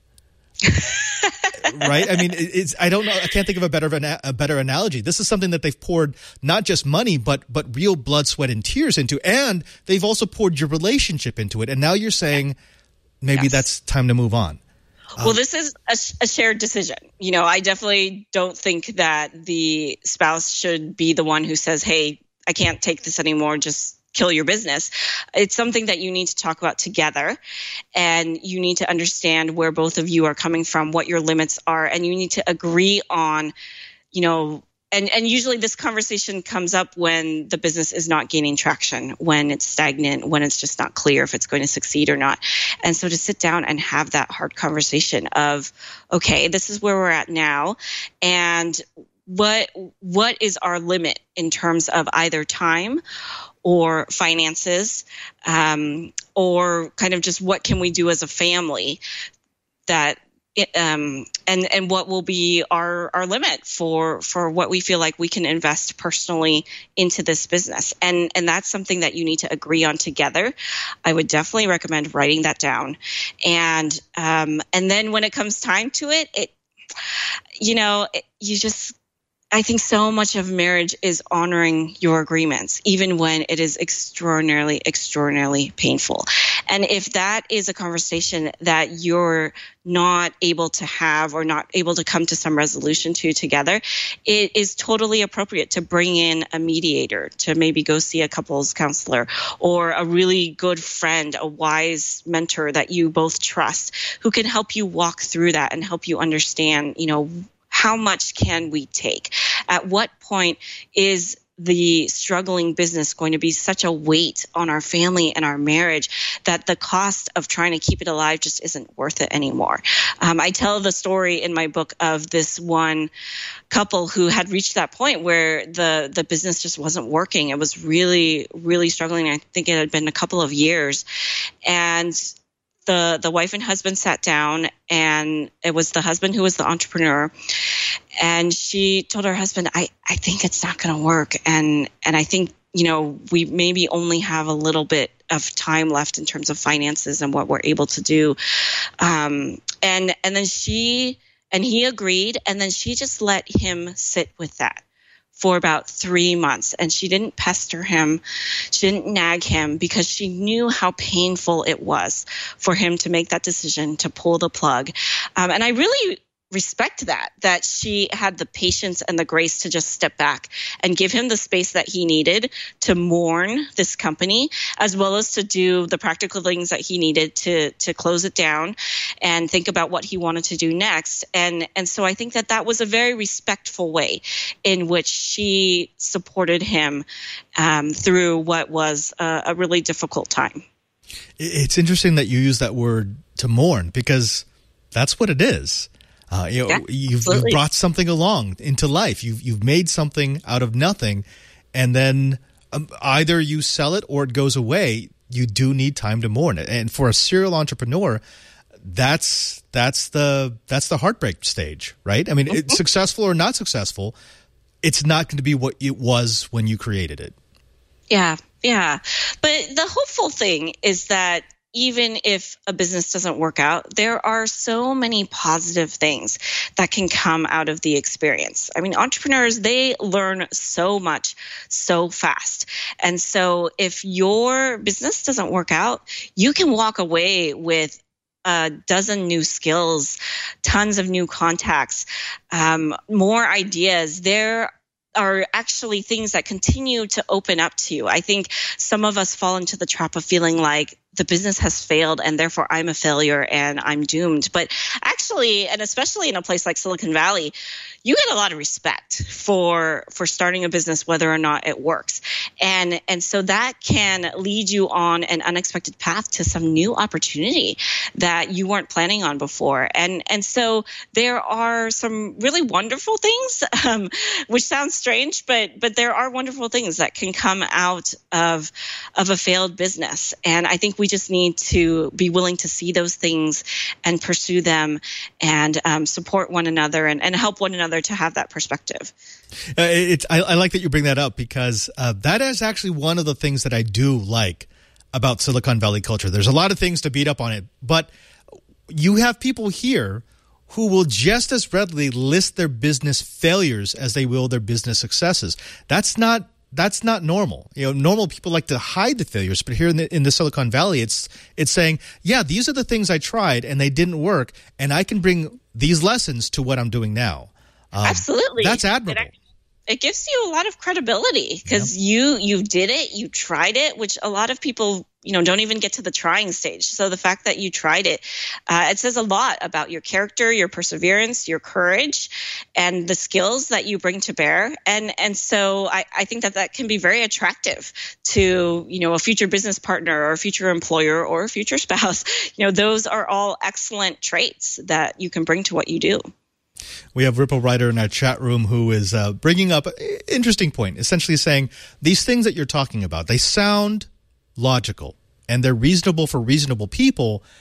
Right? I mean, I don't know. I can't think of a better analogy. This is something that they've poured not just money, but real blood, sweat, and tears into, and they've also poured your relationship into it. And now you're saying maybe that's time to move on.
Well, this is a shared decision. I definitely don't think that the spouse should be the one who says, hey, I can't take this anymore, just kill your business. It's something that you need to talk about together, and you need to understand where both of you are coming from, what your limits are, and you need to agree on, and usually this conversation comes up when the business is not gaining traction, when it's stagnant, when it's just not clear if it's going to succeed or not. And so to sit down and have that hard conversation of, okay, this is where we're at now, and what is our limit in terms of either time or finances, or kind of just what can we do as a family that and what will be our limit for what we feel like we can invest personally into this business. And that's something that you need to agree on together. I would definitely recommend writing that down. And then when it comes time to it, I think so much of marriage is honoring your agreements, even when it is extraordinarily, extraordinarily painful. And if that is a conversation that you're not able to have or not able to come to some resolution to together, it is totally appropriate to bring in a mediator, to maybe go see a couples counselor or a really good friend, a wise mentor that you both trust, who can help you walk through that and help you understand, how much can we take? At what point is the struggling business going to be such a weight on our family and our marriage that the cost of trying to keep it alive just isn't worth it anymore? I tell the story in my book of this one couple who had reached that point where the business just wasn't working. It was really, really struggling. I think it had been a couple of years. And the wife and husband sat down, and it was the husband who was the entrepreneur. And she told her husband, I think it's not going to work. And I think, we maybe only have a little bit of time left in terms of finances and what we're able to do. And then he agreed. And then she just let him sit with that for about 3 months. And she didn't pester him. She didn't nag him, because she knew how painful it was for him to make that decision to pull the plug. And I really respect that she had the patience and the grace to just step back and give him the space that he needed to mourn this company, as well as to do the practical things that he needed to close it down and think about what he wanted to do next. And so I think that was a very respectful way in which she supported him through what was a really difficult time.
It's interesting that you use that word, to mourn, because that's what it is. You've brought something along into life. You've made something out of nothing, and then either you sell it or it goes away. You do need time to mourn it. And for a serial entrepreneur, that's the heartbreak stage, right? I mean, it's successful or not successful, it's not going to be what it was when you created it.
Yeah. But the hopeful thing is that even if a business doesn't work out, there are so many positive things that can come out of the experience. I mean, entrepreneurs, they learn so much so fast. And so if your business doesn't work out, you can walk away with a dozen new skills, tons of new contacts, more ideas. There are actually things that continue to open up to you. I think some of us fall into the trap of feeling like the business has failed and therefore I'm a failure and I'm doomed. But actually, and especially in a place like Silicon Valley, you get a lot of respect for starting a business, whether or not it works. And so that can lead you on an unexpected path to some new opportunity that you weren't planning on before. And so there are some really wonderful things, which sounds strange, but there are wonderful things that can come out of a failed business. And I think we just need to be willing to see those things and pursue them and support one another and help one another to have that perspective.
I like that you bring that up, because that is actually one of the things that I do like about Silicon Valley culture. There's a lot of things to beat up on it, but you have people here who will just as readily list their business failures as they will their business successes. That's not normal. Normal people like to hide the failures, but here in the Silicon Valley, it's saying, yeah, these are the things I tried and they didn't work, and I can bring these lessons to what I'm doing now.
Absolutely.
That's admirable.
It gives you a lot of credibility because you did it, you tried it, which a lot of people, don't even get to the trying stage. So the fact that you tried it, it says a lot about your character, your perseverance, your courage, and the skills that you bring to bear. And so I think that can be very attractive to, a future business partner or a future employer or a future spouse. Those are all excellent traits that you can bring to what you do.
We have Ripple Ryder in our chat room who is bringing up an interesting point, essentially saying these things that you're talking about, they sound logical and they're reasonable for reasonable people,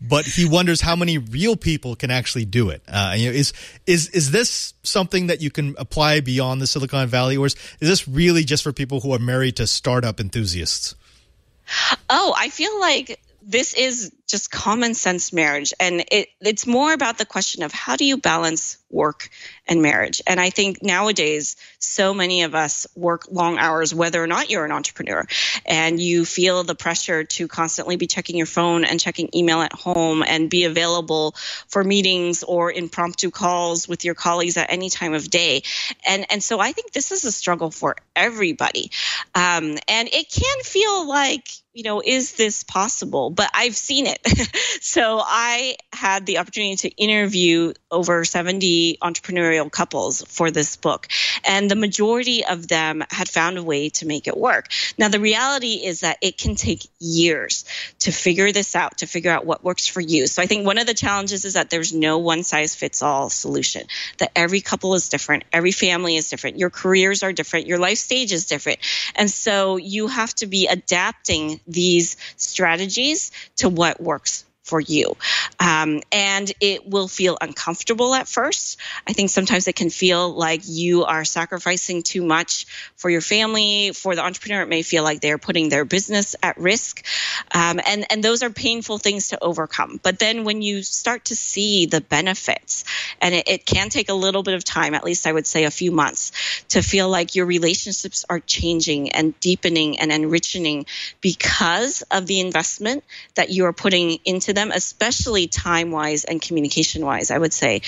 but he wonders how many real people can actually do it. Is this something that you can apply beyond the Silicon Valley, or is this really just for people who are married to startup enthusiasts?
Oh, I feel like this is just common sense marriage. And it's more about the question of how do you balance work and marriage? And I think nowadays, so many of us work long hours, whether or not you're an entrepreneur, and you feel the pressure to constantly be checking your phone and checking email at home and be available for meetings or impromptu calls with your colleagues at any time of day. And so I think this is a struggle for everybody. And it can feel like, is this possible? But I've seen it. So I had the opportunity to interview over 70 entrepreneurial couples for this book, and the majority of them had found a way to make it work. Now, the reality is that it can take years to figure this out, to figure out what works for you. So I think one of the challenges is that there's no one-size-fits-all solution, that every couple is different, every family is different, your careers are different, your life stage is different. And so you have to be adapting these strategies to what works for you. And it will feel uncomfortable at first. I think sometimes it can feel like you are sacrificing too much for your family. For the entrepreneur, it may feel like they're putting their business at risk. And those are painful things to overcome. But then when you start to see the benefits, and it can take a little bit of time, at least I would say a few months, to feel like your relationships are changing and deepening and enriching because of the investment that you are putting into them, especially time-wise and communication-wise, I would say,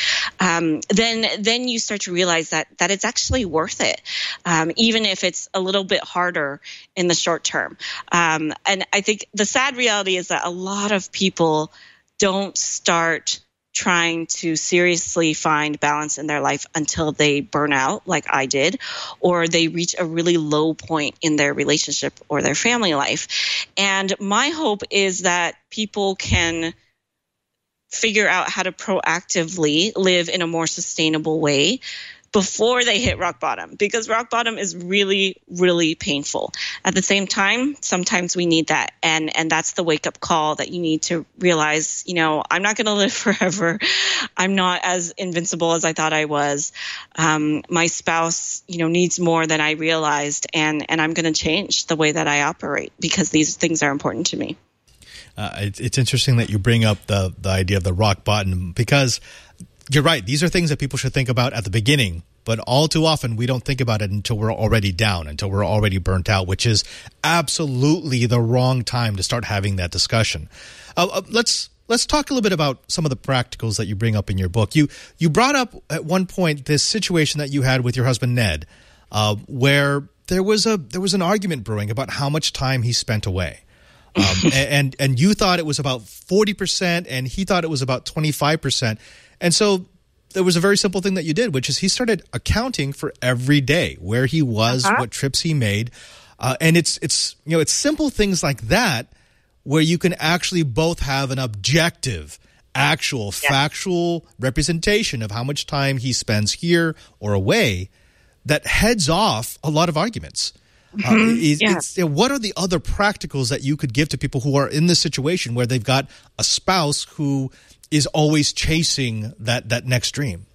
then you start to realize that it's actually worth it, even if it's a little bit harder in the short term. And I think the sad reality is that a lot of people don't start trying to seriously find balance in their life until they burn out, like I did, or they reach a really low point in their relationship or their family life. And my hope is that people can figure out how to proactively live in a more sustainable way before they hit rock bottom, because rock bottom is really, really painful. At the same time, sometimes we need that. And that's the wake up call that you need to realize, I'm not going to live forever. I'm not as invincible as I thought I was. My spouse, needs more than I realized. And I'm going to change the way that I operate because these things are important to me.
It's interesting that you bring up the idea of the rock bottom, because you're right. These are things that people should think about at the beginning, but all too often we don't think about it until we're already down, until we're already burnt out, which is absolutely the wrong time to start having that discussion. Let's talk a little bit about some of the practicals that you bring up in your book. You brought up at one point this situation that you had with your husband Ned, where there was an argument brewing about how much time he spent away. And you thought it was about 40%, and he thought it was about 25%. And so there was a very simple thing that you did, which is he started accounting for every day, where he was, what trips he made. And it's simple things like that where you can actually both have an objective, actual, factual representation of how much time he spends here or away that heads off a lot of arguments. What are the other practicals that you could give to people who are in this situation where they've got a spouse who is always chasing that next dream?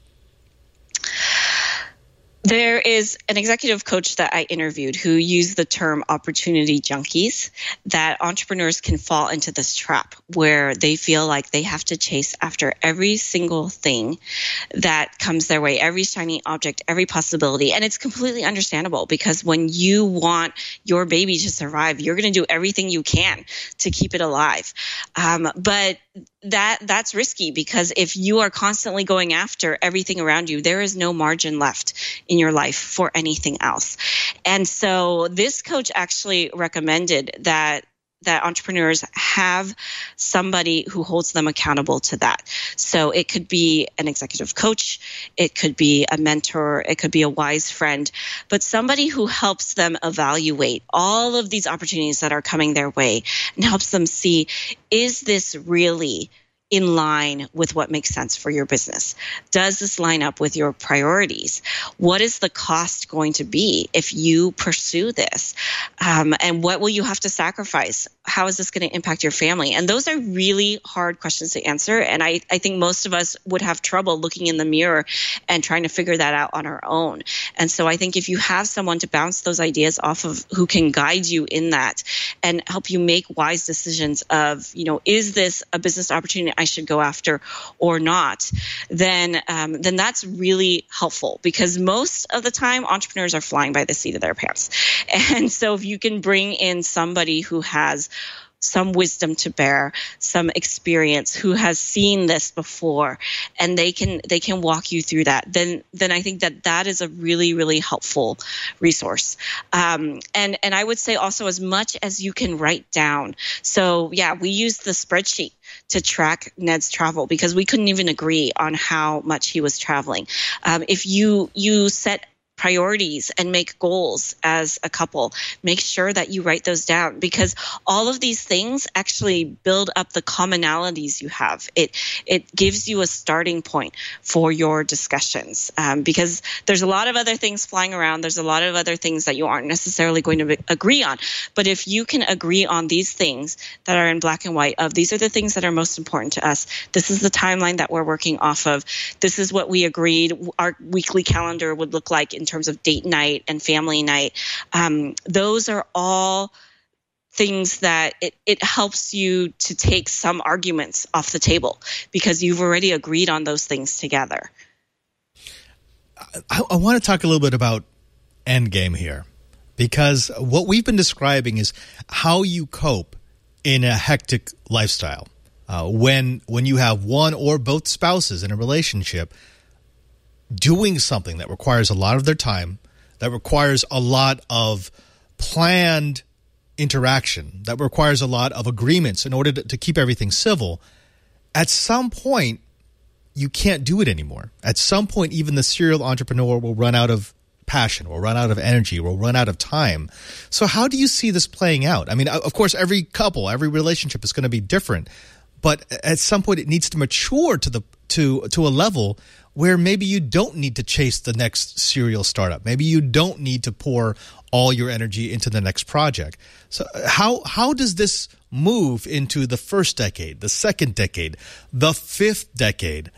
There is an executive coach that I interviewed who used the term opportunity junkies, that entrepreneurs can fall into this trap where they feel like they have to chase after every single thing that comes their way, every shiny object, every possibility. And it's completely understandable, because when you want your baby to survive, you're going to do everything you can to keep it alive. But that's risky, because if you are constantly going after everything around you, there is no margin left in your life for anything else. And so this coach actually recommended that entrepreneurs have somebody who holds them accountable to that. So it could be an executive coach, it could be a mentor, it could be a wise friend, but somebody who helps them evaluate all of these opportunities that are coming their way and helps them see, is this really in line with what makes sense for your business? Does this line up with your priorities? What is the cost going to be if you pursue this? And what will you have to sacrifice how is this going to impact your family? And those are really hard questions to answer. And I think most of us would have trouble looking in the mirror and trying to figure that out on our own. And so I think if you have someone to bounce those ideas off of who can guide you in that and help you make wise decisions of, is this a business opportunity I should go after or not, then that's really helpful, because most of the time entrepreneurs are flying by the seat of their pants. And so if you can bring in somebody who has some wisdom to bear, some experience, who has seen this before, and they can walk you through that, then I think that is a really, really helpful resource. And I would say also, as much as you can write down. So yeah, we used the spreadsheet to track Ned's travel because we couldn't even agree on how much he was traveling. If you set priorities and make goals as a couple, make sure that you write those down, because all of these things actually build up the commonalities you have. It gives you a starting point for your discussions, because there's a lot of other things flying around. There's a lot of other things that you aren't necessarily going to agree on. But if you can agree on these things that are in black and white, of these are the things that are most important to us, this is the timeline that we're working off of, this is what we agreed our weekly calendar would look like in terms of date night and family night. Those are all things that it helps you to take some arguments off the table because you've already agreed on those things together.
I want to talk a little bit about endgame here, because what we've been describing is how you cope in a hectic lifestyle. When you have one or both spouses in a relationship doing something that requires a lot of their time, that requires a lot of planned interaction, that requires a lot of agreements in order to keep everything civil, at some point, you can't do it anymore. At some point, even the serial entrepreneur will run out of passion, will run out of energy, will run out of time. So how do you see this playing out? I mean, of course, every couple, every relationship is going to be different, but at some point it needs to mature to a level where maybe you don't need to chase the next serial startup. Maybe you don't need to pour all your energy into the next project. So how does this move into the first decade, the second decade, the fifth decade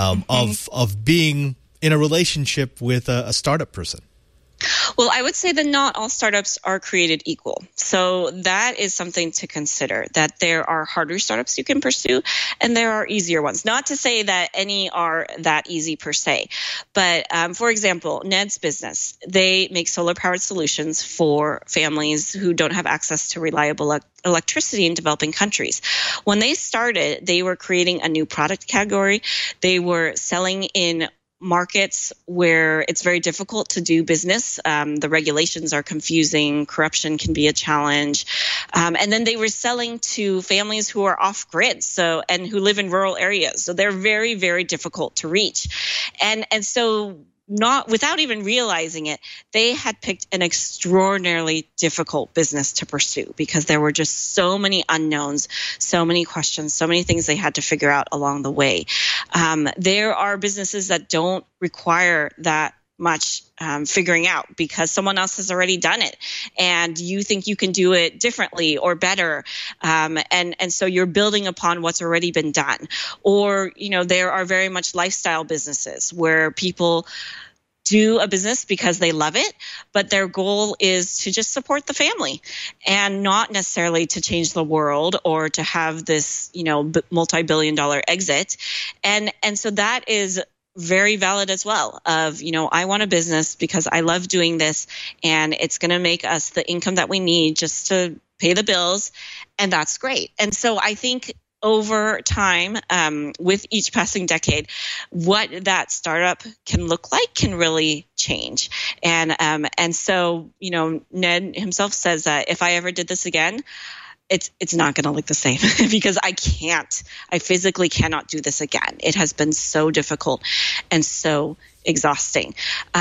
of being in a relationship with a startup person?
Well, I would say that not all startups are created equal. So that is something to consider, that there are harder startups you can pursue and there are easier ones. Not to say that any are that easy per se, but for example, Ned's business, they make solar-powered solutions for families who don't have access to reliable electricity in developing countries. When they started, they were creating a new product category. They were selling in markets where it's very difficult to do business. The regulations are confusing. Corruption can be a challenge. And then they were selling to families who are off grid, and who live in rural areas. So they're very, very difficult to reach. And so without even realizing it, they had picked an extraordinarily difficult business to pursue because there were just so many unknowns, so many questions, so many things they had to figure out along the way. There are businesses that don't require that much figuring out because someone else has already done it and you think you can do it differently or better. And so you're building upon what's already been done. Or, there are very much lifestyle businesses where people do a business because they love it, but their goal is to just support the family and not necessarily to change the world or to have this, multi-billion-dollar exit. And so that is very valid as well of, I want a business because I love doing this and it's going to make us the income that we need just to pay the bills. And that's great. And so I think over time, with each passing decade, what that startup can look like can really change. And so, Ned himself says that if I ever did this again, it's not going to look the same because I physically cannot do this again. It has been so difficult and so exhausting.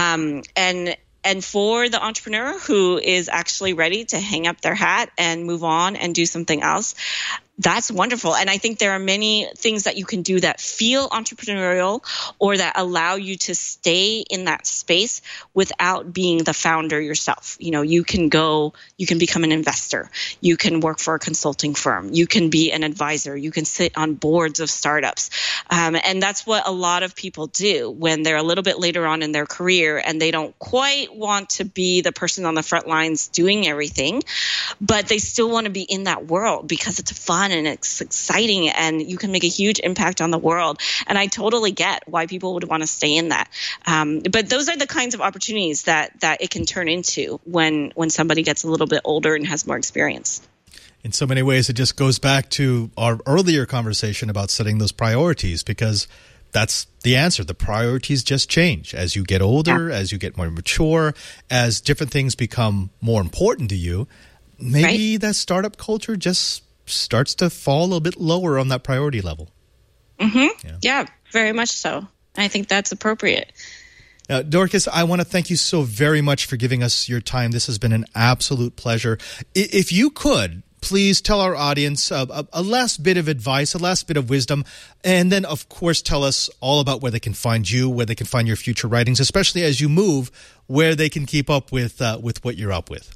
And for the entrepreneur who is actually ready to hang up their hat and move on and do something else, that's wonderful. And I think there are many things that you can do that feel entrepreneurial or that allow you to stay in that space without being the founder yourself. You can become an investor. You can work for a consulting firm. You can be an advisor. You can sit on boards of startups. And that's what a lot of people do when they're a little bit later on in their career and they don't quite want to be the person on the front lines doing everything, but they still want to be in that world because it's fun and it's exciting and you can make a huge impact on the world. And I totally get why people would want to stay in that. But those are the kinds of opportunities that it can turn into when somebody gets a little bit older and has more experience.
In so many ways, it just goes back to our earlier conversation about setting those priorities, because that's the answer. The priorities just change as you get older, as you get more mature, as different things become more important to you. Maybe that startup culture just starts to fall a bit lower on that priority level.
Mm-hmm. Yeah, very much so. I think that's appropriate.
Dorcas, I want to thank you so very much for giving us your time. This has been an absolute pleasure. If you could, please tell our audience a last bit of advice, a last bit of wisdom, and then, of course, tell us all about where they can find you, where they can find your future writings, especially as you move, where they can keep up with what you're up with.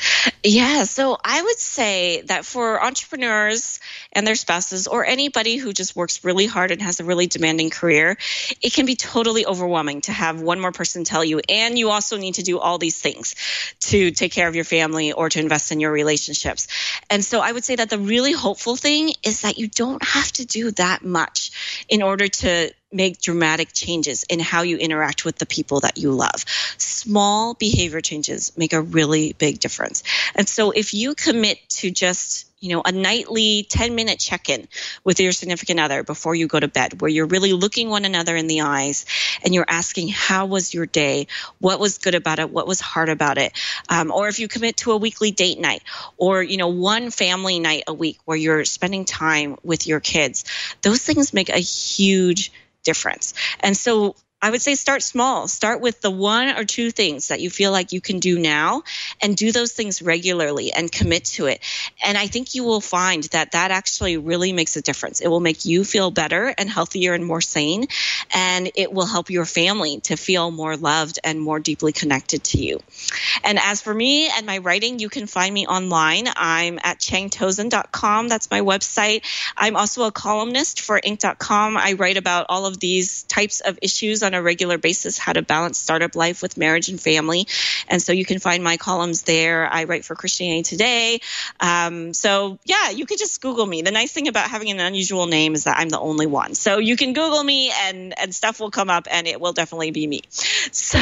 Yeah, so I would say that for entrepreneurs and their spouses or anybody who just works really hard and has a really demanding career, it can be totally overwhelming to have one more person tell you, and you also need to do all these things to take care of your family or to invest in your relationships. And so I would say that the really hopeful thing is that you don't have to do that much in order to make dramatic changes in how you interact with the people that you love. Small behavior changes make a really big difference. And so if you commit to just a nightly 10-minute check-in with your significant other before you go to bed, where you're really looking one another in the eyes and you're asking, how was your day? What was good about it? What was hard about it? Or if you commit to a weekly date night or, one family night a week where you're spending time with your kids, those things make a huge difference. And so I would say start small. Start with the one or two things that you feel like you can do now and do those things regularly and commit to it. And I think you will find that actually really makes a difference. It will make you feel better and healthier and more sane. And it will help your family to feel more loved and more deeply connected to you. And as for me and my writing, you can find me online. I'm at changtozen.com. That's my website. I'm also a columnist for Inc.com. I write about all of these types of issues on a regular basis, how to balance startup life with marriage and family. And so you can find my columns there. I write for Christianity Today. So yeah, you could just Google me. The nice thing about having an unusual name is that I'm the only one. So you can Google me and stuff will come up and it will definitely be me. So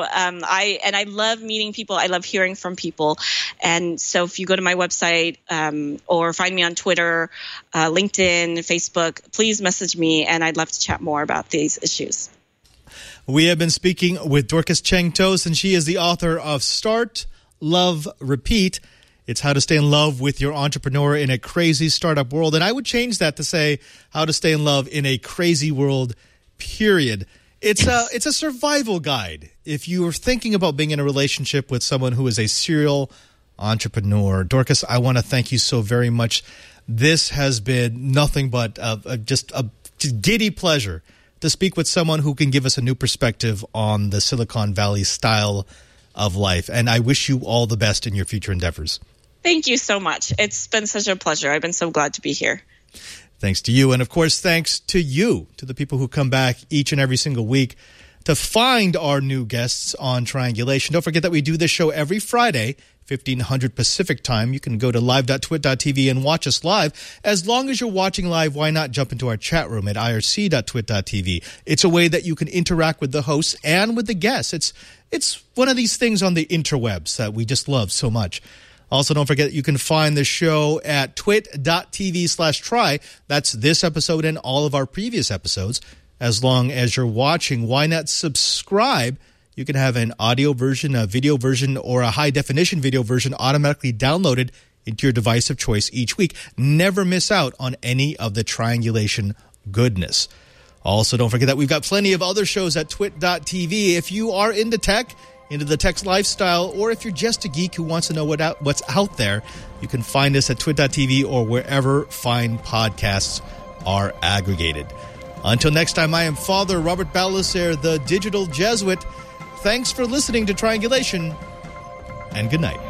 I love meeting people. I love hearing from people. And so if you go to my website or find me on Twitter, LinkedIn, Facebook, please message me and I'd love to chat more about these issues.
We have been speaking with Dorcas Cheng Toes, and she is the author of Start, Love, Repeat. It's how to stay in love with your entrepreneur in a crazy startup world. And I would change that to say how to stay in love in a crazy world, period. It's a survival guide. If you are thinking about being in a relationship with someone who is a serial entrepreneur. Dorcas, I want to thank you so very much. This has been nothing but just a giddy pleasure to speak with someone who can give us a new perspective on the Silicon Valley style of life. And I wish you all the best in your future endeavors.
Thank you so much. It's been such a pleasure. I've been so glad to be here.
Thanks to you. And of course, thanks to you, to the people who come back each and every single week to find our new guests on Triangulation. Don't forget that we do this show every Friday, 1500 Pacific time. You can go to live.twit.tv and watch us live. As long as you're watching live, why not jump into our chat room at irc.twit.tv? It's a way that you can interact with the hosts and with the guests. It's one of these things on the interwebs that we just love so much. Also, don't forget you can find the show at twit.tv/try. That's this episode and all of our previous episodes. As long as you're watching, why not subscribe? You can have an audio version, a video version, or a high-definition video version automatically downloaded into your device of choice each week. Never miss out on any of the Triangulation goodness. Also, don't forget that we've got plenty of other shows at twit.tv. If you are into tech into the tech lifestyle, or if you're just a geek who wants to know what's out there, you can find us at twit.tv or wherever fine podcasts are aggregated. Until next time, I am Father Robert Balacer, the digital Jesuit. Thanks for listening to Triangulation, and good night.